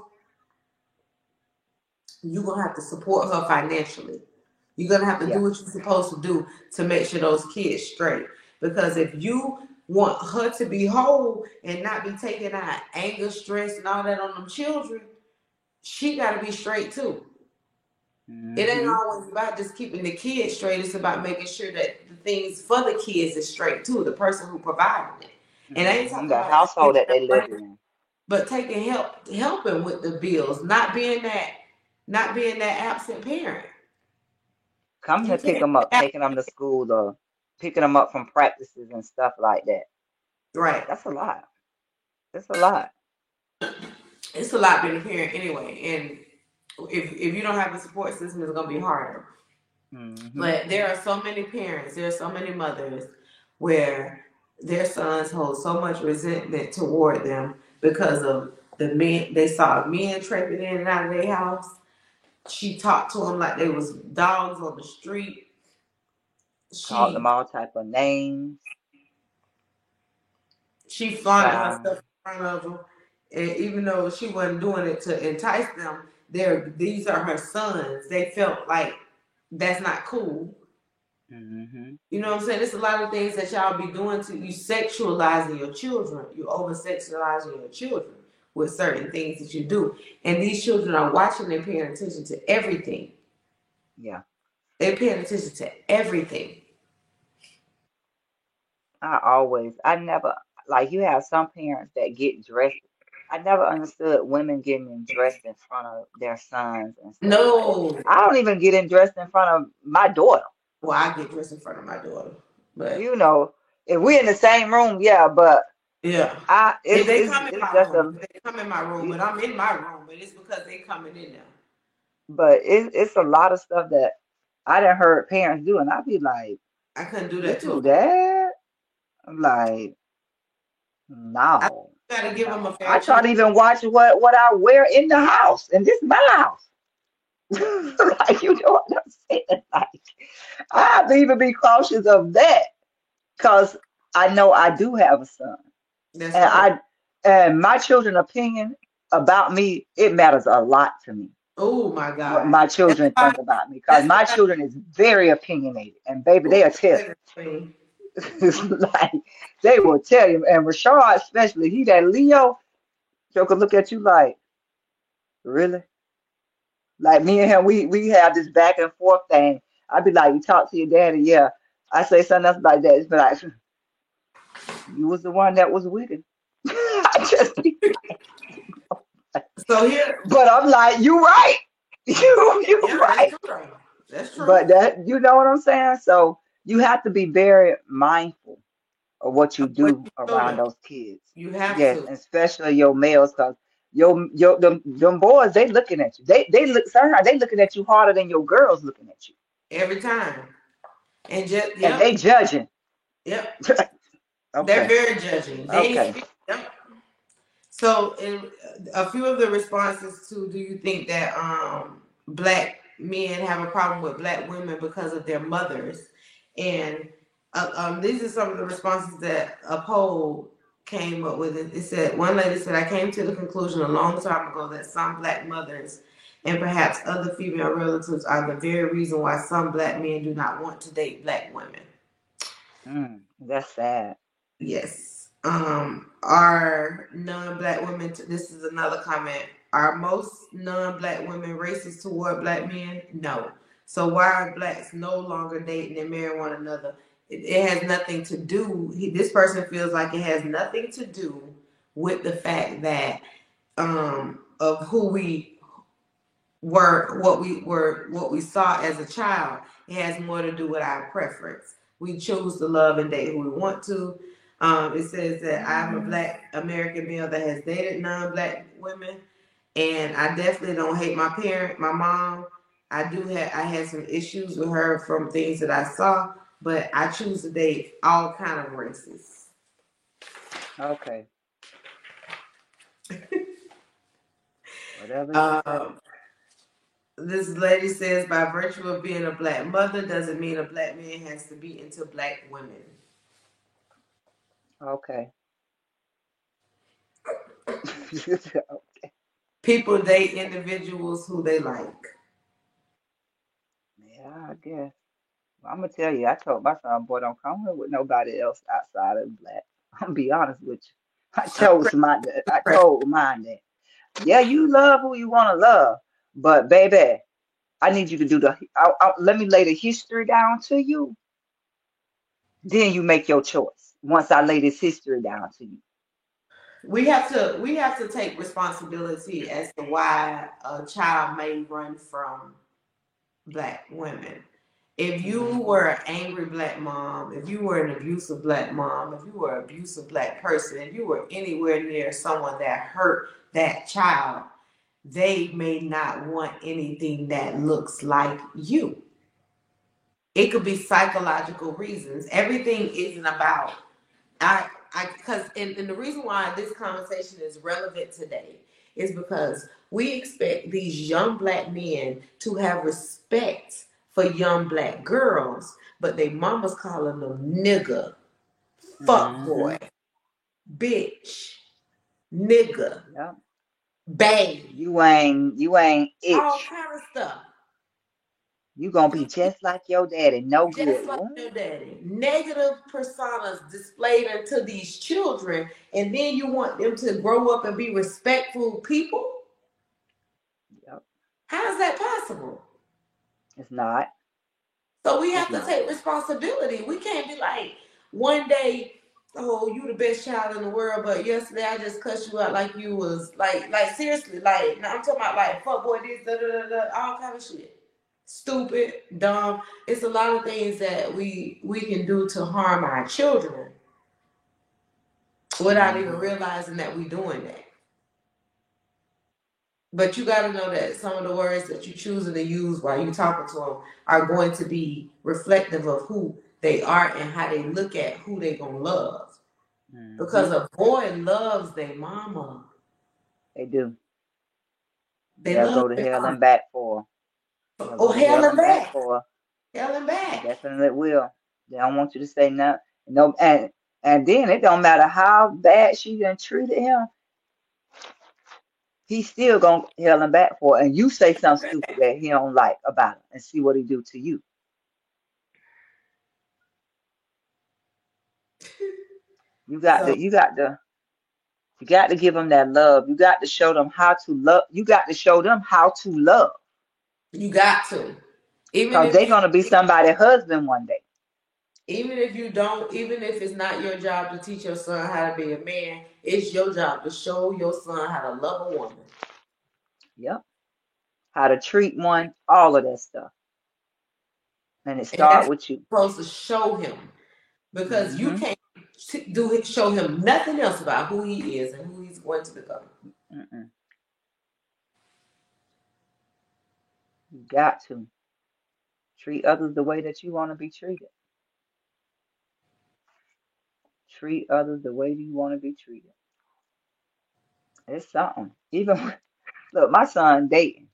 you're gonna have to support her financially. You're gonna have to do Yeah. what you're supposed to do to make sure those kids straight. Because if you want her to be whole and not be taking out anger, stress, and all that on them children, she gotta be straight too. It ain't Mm-hmm. always about just keeping the kids straight. It's about making sure that the things for the kids is straight too. The person who provided it. And I ain't Mm-hmm. talking The about just giving household that them they live money, in. but taking help, helping with the bills, not being that, not being that absent parent. Coming You to pick can't them be up, taking them to school, or picking them up from practices and stuff like that. right. That's a lot. It's a lot. It's a lot being a parent anyway, and if if you don't have a support system, it's gonna be harder. Mm-hmm. But there are so many parents, there are so many mothers where their sons hold so much resentment toward them because of the men they saw men traipsing in and out of their house. She talked to them like they was dogs on the street. Called them She all type of names. she flaunted her Child. stuff in front of them, and even though she wasn't doing it to entice them, they're these are her sons. They felt like that's not cool. Mm-hmm. You know what I'm saying? It's a lot of things that y'all be doing to you, sexualizing your children. You over sexualizing your children with certain things that you do, and these children are watching and paying attention to everything. Yeah. They're paying attention to everything. I always, I never, like you have some parents that get dressed. I never understood women getting dressed in front of their sons and stuff like that. No, I don't even get in dressed in front of my daughter. well, I get dressed in front of my daughter, but You know, if we're in the same room, yeah, but yeah. I, If it's, they it's, come in it's my just room, a, if they come in my room, but I'm in my room, but it's because they coming in there. but it's, it's a lot of stuff that I done heard parents do, and I be like, I couldn't do you that to do them. that? I'm like, I no, gotta give them a no. fair I try chance. to even watch what, what I wear in the house, and this is my house. Like you know what I'm saying? Like I have to even be cautious of that because I know I do have a son, That's and right. I and my children's opinion about me it matters a lot to me. Oh my What God. my That's children why. think about me because That's my why. children is very opinionated, and baby, Oh they'll tell goodness me. you. Like they will tell you, and Rashard especially, he that Leo, Joker look at you like, really? Like me and him, we we have this back and forth thing. I'd be like, "You talk to your daddy, yeah." I say something else like that. It's be like, "You was the one that was with him." I just be like, So here, but I'm like, "You right, you you yeah, that's right." true. Though. That's true. But that, you know what I'm saying? So you have to be very mindful of what you What do you show around them, those kids. you have Yes, to especially your males, because your your them, them boys, they looking at you. They they look sometimes they looking at you harder than your girls looking at you. every time. And just And yep, they judging. yep. They're Okay. very judging. They ain't Okay. scared. Yep. So, in a few of the responses to, do you think that um, black men have a problem with black women because of their mothers? And uh, um, these are some of the responses that a poll came up with. It said, one lady said, I came to the conclusion a long time ago that some black mothers and perhaps other female relatives are the very reason why some black men do not want to date black women. Mm, that's sad. Yes. Um, are non-black women? This is another comment. Are most non-black women racist toward black men? No. So why are blacks no longer dating and marrying one another? It, it has nothing to do. He, this person feels like it has nothing to do with the fact that um of who we were, what we were, what we saw as a child. It has more to do with our preference. We choose to love and date who we want to. Um, it says that I'm a black American male that has dated non-black women, and I definitely don't hate my parent, my mom. I do have, I had some issues with her from things that I saw, but I choose to date all kind of races. Okay. Whatever you say. Um, This lady says, by virtue of being a black mother, doesn't mean a black man has to be into black women. Okay. People date individuals who they like. Yeah, I guess. Well, I'm gonna tell you, I told my son, boy, don't come here with nobody else outside of black. I'm gonna be honest with you. I I'm told crazy. my, I told mine that. Yeah, you love who you want to love, but baby, I need you to do the. I, I, let me lay the history down to you. Then you make your choice. Once I lay this history down to you. We have to we have to take responsibility as to why a child may run from black women. If you Hmm. were an angry black mom, if you were an abusive black mom, if you were an abusive black person, if you were anywhere near someone that hurt that child, they may not want anything that looks like you. It could be psychological reasons. Everything isn't about I I because and, and the reason why this conversation is relevant today is because we expect these young black men to have respect for young black girls, but they mamas calling them nigga, fuck boy, Hmm. bitch, nigga, Yep. babe, You ain't, you ain't all itch. kind of stuff. You gonna be just like your daddy. No good. Just like What? your daddy. Negative personas displayed into these children, and then you want them to grow up and be respectful people? Yep. How is that possible? It's not. So we It's have to not. take responsibility. We can't be like, one day, oh, you the best child in the world, but yesterday I just cussed you out like you was like, like seriously, like, now I'm talking about like, fuck boy, this, da da da da, all kind of shit. Stupid, dumb. It's a lot of things that we we can do to harm our children without even Hmm. realizing that we're doing that. But you got to know that some of the words that you're choosing to use while you're talking to them are going to be reflective of who they are and how they look at who they gonna love. Hmm. Because a boy loves their mama. They do. They They'll love go to their hell mama. and back for. They'll Oh, go to hell hell and and back back. for. Hell and They back. definitely will. They don't want you to say nothing. No, and and then it don't matter how bad she done treated him, he's still gonna hell and back for it. And you say something stupid that he don't like about him and see what he do to you. You got So to you got to you got to give them that love. You got to show them how to love. You got to show them how to love. You got to. Even Because if they're you gonna be somebody's husband one day. even if you don't, even if it's not your job to teach your son how to be a man, it's your job to show your son how to love a woman. Yep. How to treat one, all of that stuff. And it And that's start what with you. you're supposed to show him. Because you Mm-hmm. can't do show him nothing else about who he is and who he's going to become. Mm-mm. You got to treat others the way that you want to be treated. Treat others the way you want to be treated. It's something. Even look, my son dating,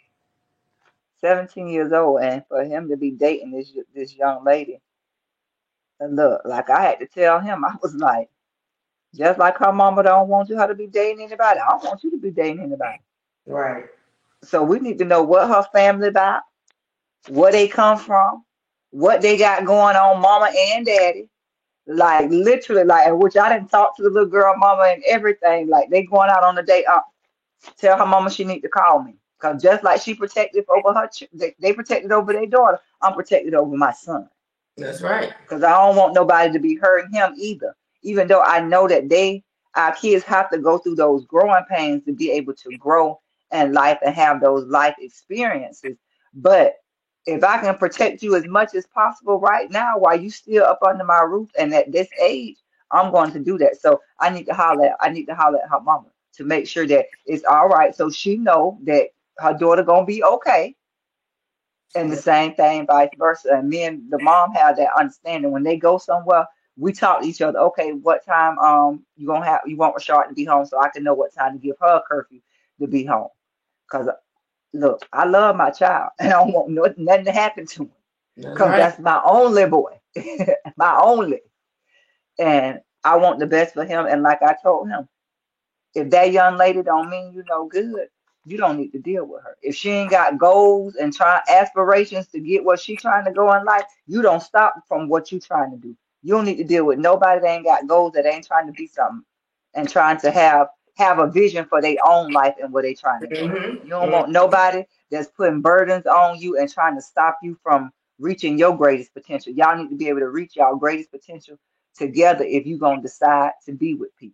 seventeen years old, and for him to be dating this this young lady, and look, like I had to tell him, I was like, just like her mama don't want you her to be dating anybody, I don't want you to be dating anybody. Right. So we need to know what her family about, where they come from, what they got going on, mama and daddy. Like literally, like which I didn't talk to the little girl mama and everything. Like they going out on a date. Uh, tell her mama she need to call me. Cause just like she protected over her, ch- they, they protected over their daughter. I'm protected over my son. That's right. Cause I don't want nobody to be hurting him either. Even though I know that they, our kids have to go through those growing pains to be able to grow in life and have those life experiences. But if I can protect you as much as possible right now while you still up under my roof and at this age, I'm going to do that. So I need to holler at, I need to holler at her mama to make sure that it's all right. So she know that her daughter gonna be okay. And the same thing, vice versa. And me and the mom have that understanding. When they go somewhere, we talk to each other. Okay, what time um you gonna have you want Rashard to be home so I can know what time to give her a curfew to be home. Cause look, I love my child and I don't want no, nothing to happen to him. That's Cause right. that's my only boy, my only, and I want the best for him. And like I told him, if that young lady don't mean you no good, you don't need to deal with her. If she ain't got goals and try aspirations to get what she trying to go in life, you don't stop from what you trying to do. You don't need to deal with nobody that ain't got goals, that ain't trying to be something and trying to have have a vision for their own life and where they trying to go. You don't Mm-hmm. want nobody that's putting burdens on you and trying to stop you from reaching your greatest potential. Y'all need to be able to reach y'all greatest potential together if you're gonna decide to be with people.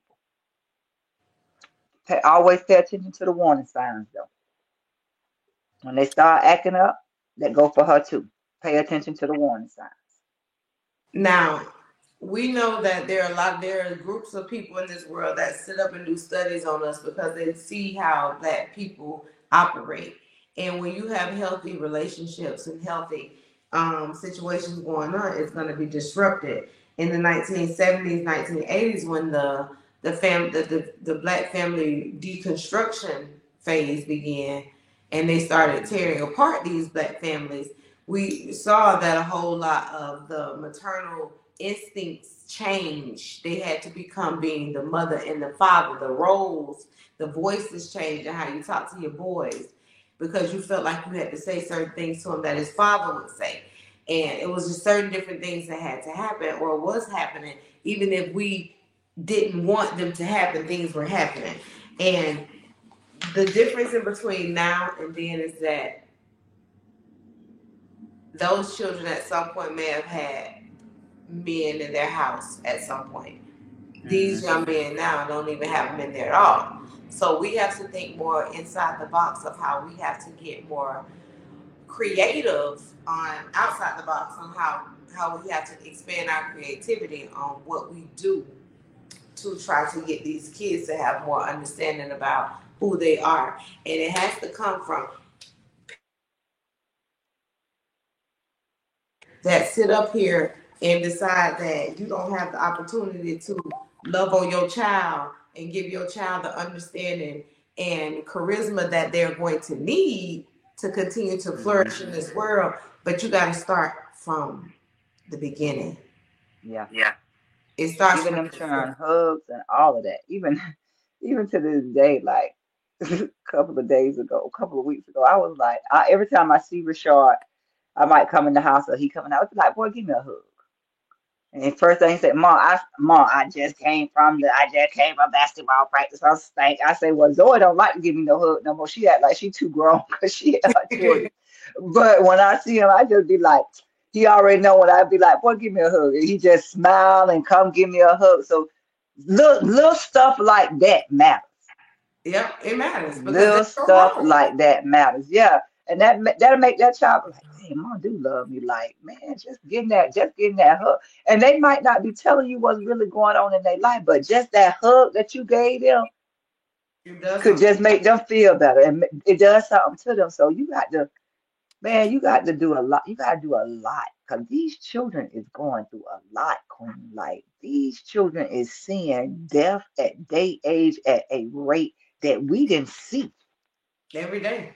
Pay, always pay attention to the warning signs, though. When they start acting up, that go for her too. Pay attention to the warning signs. Now, we know that there are a lot, there are groups of people in this world that sit up and do studies on us because they see how black people operate. And when you have healthy relationships and healthy um, situations going on, it's going to be disrupted. In the nineteen seventies, nineteen eighties, when the the fam the, the, the black family deconstruction phase began, and they started tearing apart these black families, we saw that a whole lot of the maternal instincts change. They had to become being the mother and the father, the roles, the voices changed, and how you talk to your boys, because you felt like you had to say certain things to him that his father would say. And it was just certain different things that had to happen or was happening. Even if we didn't want them to happen, things were happening. And the difference in between now and then is that those children at some point may have had men in their house at some point. These Mm-hmm. young men now don't even have them in there at all. So we have to think more inside the box of how we have to get more creative on outside the box on how how we have to expand our creativity on what we do to try to get these kids to have more understanding about who they are. And it has to come from that sit up here and decide that you don't have the opportunity to love on your child and give your child the understanding and charisma that they're going to need to continue to Mm-hmm. flourish in this world. But you got to start from the beginning. Yeah. Yeah. It starts Giving from them children hugs and all of that. Even even to this day, like a couple of days ago, a couple of weeks ago, I was like, I, every time I see Rashard, I might come in the house or he coming out, I'd be like, boy, give me a hug. And first thing he said, Mom, I Mom, I just came from the I just came from basketball practice. I stank. I say, well, Zoe don't like to give me no hug no more. She act like she too grown because she had her children. But when I see him, I just be like, he already know when I be like, boy, give me a hug. And he just smile and come give me a hug. So little little stuff like that matters. Yep, it matters because Little that's your stuff role. like that matters. Yeah. And that ma- that'll make that child be like, hey, mom do love me. Like, man, just getting that, just getting that hug. And they might not be telling you what's really going on in their life, but just that hug that you gave them It does could something. just make them feel better. And ma- it does something to them. So you got to, man, you got to do a lot. You got to do a lot because these children is going through a lot, Queen. Like these children is seeing death at their age at a rate that we didn't see. Every day.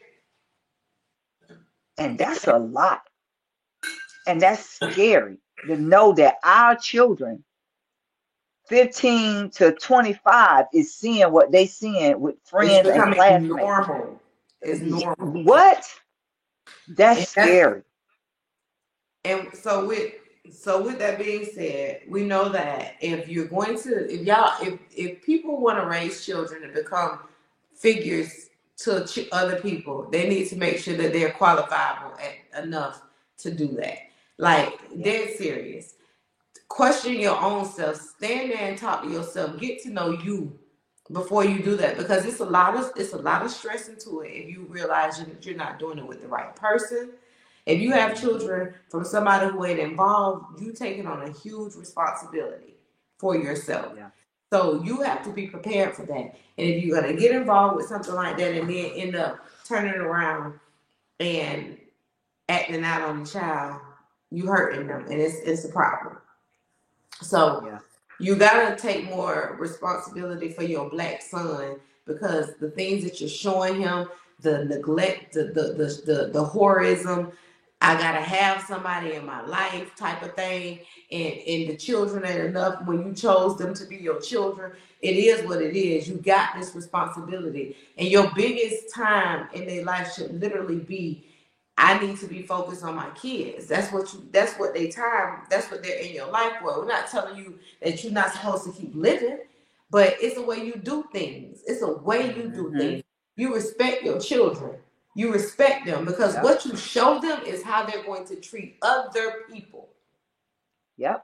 And that's a lot. And that's scary to know that our children, fifteen to twenty-five, is seeing what they seeing with It's friends and becoming classmates. normal. It's normal. What? That's And that's scary. and so with so with that being said, we know that if you're going to if y'all if if people want to raise children and become figures to ch- other people, they need to make sure that they're qualifiable at, enough to do that. Like Yeah. dead serious. Question your own self. Stand there and talk to yourself. Get to know you before you do that because it's a lot of it's a lot of stress into it if you realize that you're not doing it with the right person. If you have Mhm. children from somebody who ain't involved, you taking on a huge responsibility for yourself. Yeah. So you have to be prepared for that. And if you're gonna get involved with something like that and then end up turning around and acting out on the child, you hurting them, and it's it's a problem. So Yeah. you gotta take more responsibility for your black son because the things that you're showing him, the neglect, the the the the, the horrorism, I gotta have somebody in my life type of thing, and and the children ain't enough when you chose them to be your children. It is what it is. You got this responsibility, and your biggest time in their life should literally be I need to be focused on my kids. That's what you that's what they time, that's what they're in your life for. We're not telling you that you're not supposed to keep living, but it's a way you do things. It's a way you do Hmm. things. You respect your children. You respect them because Yep. what you show them is how they're going to treat other people. Yep.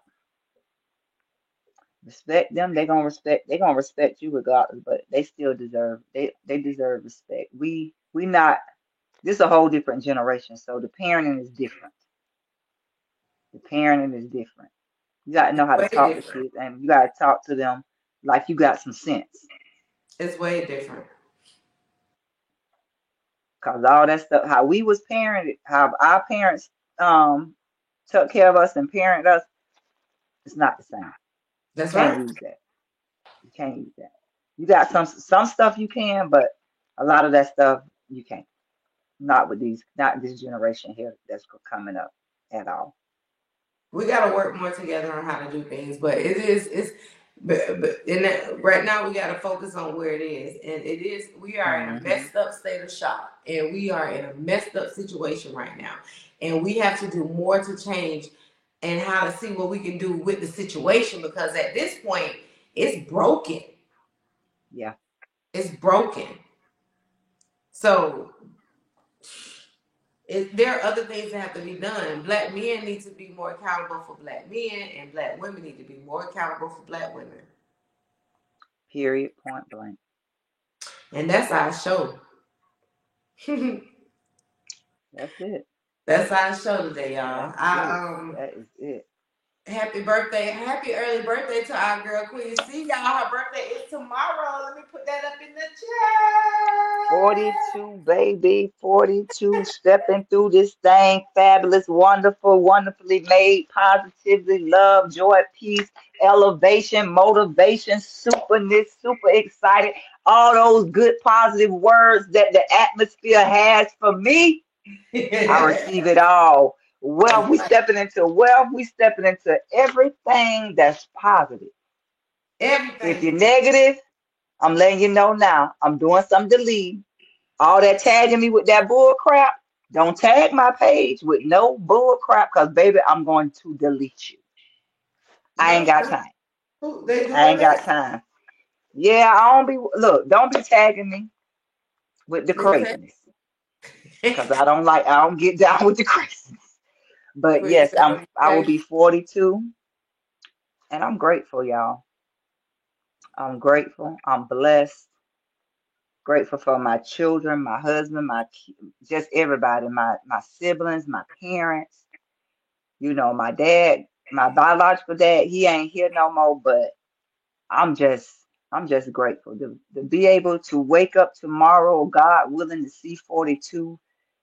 Respect them. They're gonna respect. They're gonna respect you regardless. But they still deserve. They they deserve respect. We we not. This is a whole different generation. So the parenting is different. The parenting is different. You got to know how to Way talk to different. kids, and you got to talk to them like you got some sense. It's way different. Cause all that stuff, how we was parented, how our parents um took care of us and parented us, it's not the same. You That's can't right. use that. You can't use that. You got some some stuff you can, but a lot of that stuff you can't. Not with these, not this generation here that's coming up at all. We got to work more together on how to do things, but it is it's but, but in that, right now we got to focus on where it is, and it is we are in a Hmm. messed up state of shock, and we are in a messed up situation right now, and we have to do more to change and how to see what we can do with the situation because at this point it's broken. Yeah. It's broken. So it, there are other things that have to be done. Black men need to be more accountable for black men, and black women need to be more accountable for black women. Period. Point blank. And that's our show. That's it. That's our show today, y'all. That's I it. um That is it. happy birthday, happy early birthday to our girl Queen. See y'all, her birthday is tomorrow. Let me put that up in the forty-two, baby, forty-two, stepping through this thing, fabulous, wonderful, wonderfully made, positively love, joy, peace, elevation, motivation, superness, super excited, all those good positive words that the atmosphere has for me. I chat. receive it all. That's Wealth, we right. stepping into wealth, we stepping into everything that's positive. If Everything you're is negative, I'm letting you know now. I'm doing some deleting. All that tagging me with that bull crap, don't tag my page with no bull crap because, baby, I'm going to delete you. I ain't got No, time. who- they I doing ain't got that? time. Yeah, I don't be look, don't be tagging me with the Listen, craziness. Cause I don't like I don't get down with the craziness. But please yes, I'm tell me, I will okay? be forty-two and I'm grateful, y'all. I'm grateful. I'm blessed. Grateful for my children, my husband, my ki- just everybody, my my siblings, my parents. You know, my dad, my biological dad, he ain't here no more, but I'm just I'm just grateful to, to be able to wake up tomorrow, God willing, to see forty-two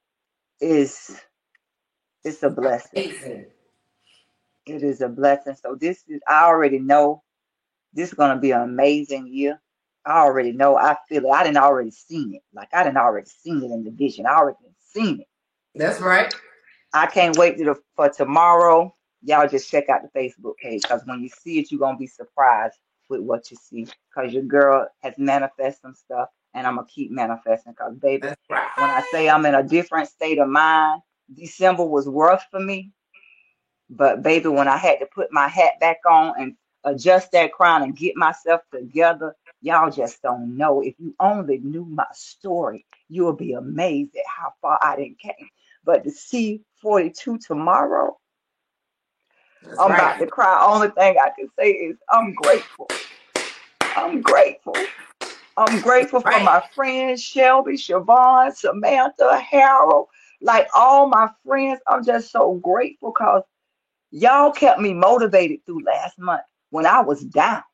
is it's a blessing. Amazing. It is a blessing. So this is I already know this is gonna be an amazing year. I already know. I feel it. I didn't already seen it. Like I didn't already seen it in the vision. I already seen it. That's right. I can't wait to the, for tomorrow. Y'all just check out the Facebook page because when you see it, you're gonna be surprised with what you see. Because your girl has manifested some stuff, and I'm gonna keep manifesting. Because baby, That's when I say right. I'm in a different state of mind, December was rough for me. But baby, when I had to put my hat back on and adjust that crown and get myself together, y'all just don't know. If you only knew my story, you would be amazed at how far I didn't came. But to see forty-two tomorrow, That's I'm about right. to cry. Only thing I can say is I'm grateful. I'm grateful. I'm grateful for Right. my friends Shelby, Siobhan, Samantha, Harold, like all my friends. I'm just so grateful because y'all kept me motivated through last month when I was down,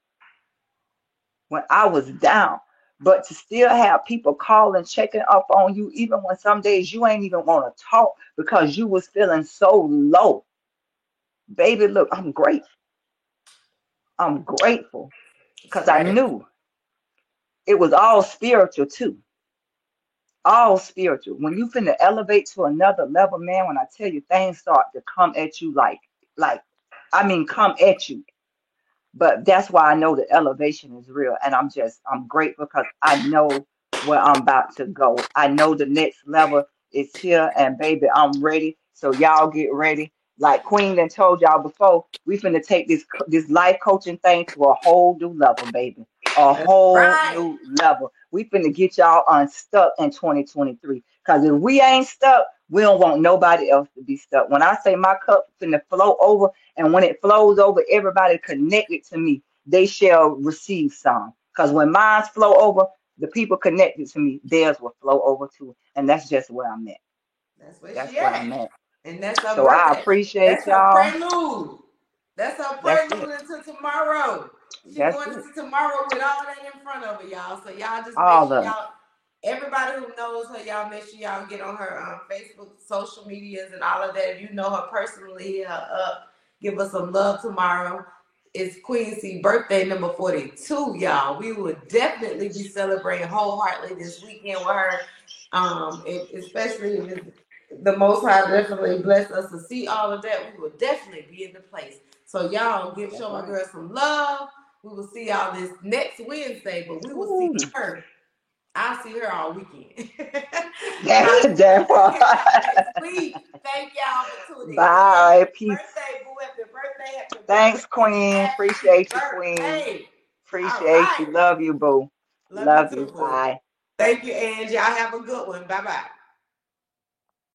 when I was down. But to still have people calling, checking up on you, even when some days you ain't even want to talk because you was feeling so low. Baby, look, I'm grateful. I'm grateful That's because I right. knew it was all spiritual too. All spiritual. When you finna elevate to another level, man, when I tell you things start to come at you like, like, I mean, come at you. But that's why I know the elevation is real. And I'm just, I'm grateful because I know where I'm about to go. I know the next level is here and baby, I'm ready. So y'all get ready. Like Queen done told y'all before, we finna take this co- this life coaching thing to a whole new level, baby. A That's whole right. new level. We finna get y'all unstuck in twenty twenty-three. Cause if we ain't stuck, we don't want nobody else to be stuck. When I say my cup finna flow over, and when it flows over, everybody connected to me, they shall receive some. Because when mine flow over, the people connected to me, theirs will flow over too. And that's just where I'm at. That's where That's she where at. I'm at. And that's her So I birthday. appreciate That's her y'all. prelude. That's her That's it. prelude into tomorrow. She That's going it. into tomorrow with all that in front of her, y'all. So y'all just make All sure of it. y'all, everybody who knows her, y'all make sure y'all get on her um, Facebook, social medias, and all of that. If you know her personally, hit her up. Give us some love tomorrow. It's Queen C birthday number forty-two, y'all. We will definitely be celebrating wholeheartedly this weekend with her. Um, it, especially if it's the Most High definitely bless us to see all of that. We will definitely be in the place. So y'all give That's show my right. girl some love. We will see y'all this next Wednesday, but we will see Ooh, her. I'll see her all weekend. that's I'll see that her part. next week. Thank y'all for tuning in. Bye. Happy Peace. birthday, boo. Happy birthday. Happy Thanks, birthday. Queen. Happy Appreciate you, Queen. birthday. All Appreciate you. right. Love you, boo. Love you Love too, you. boo. Bye. Thank you, Angie. Y'all have a good one. Bye bye.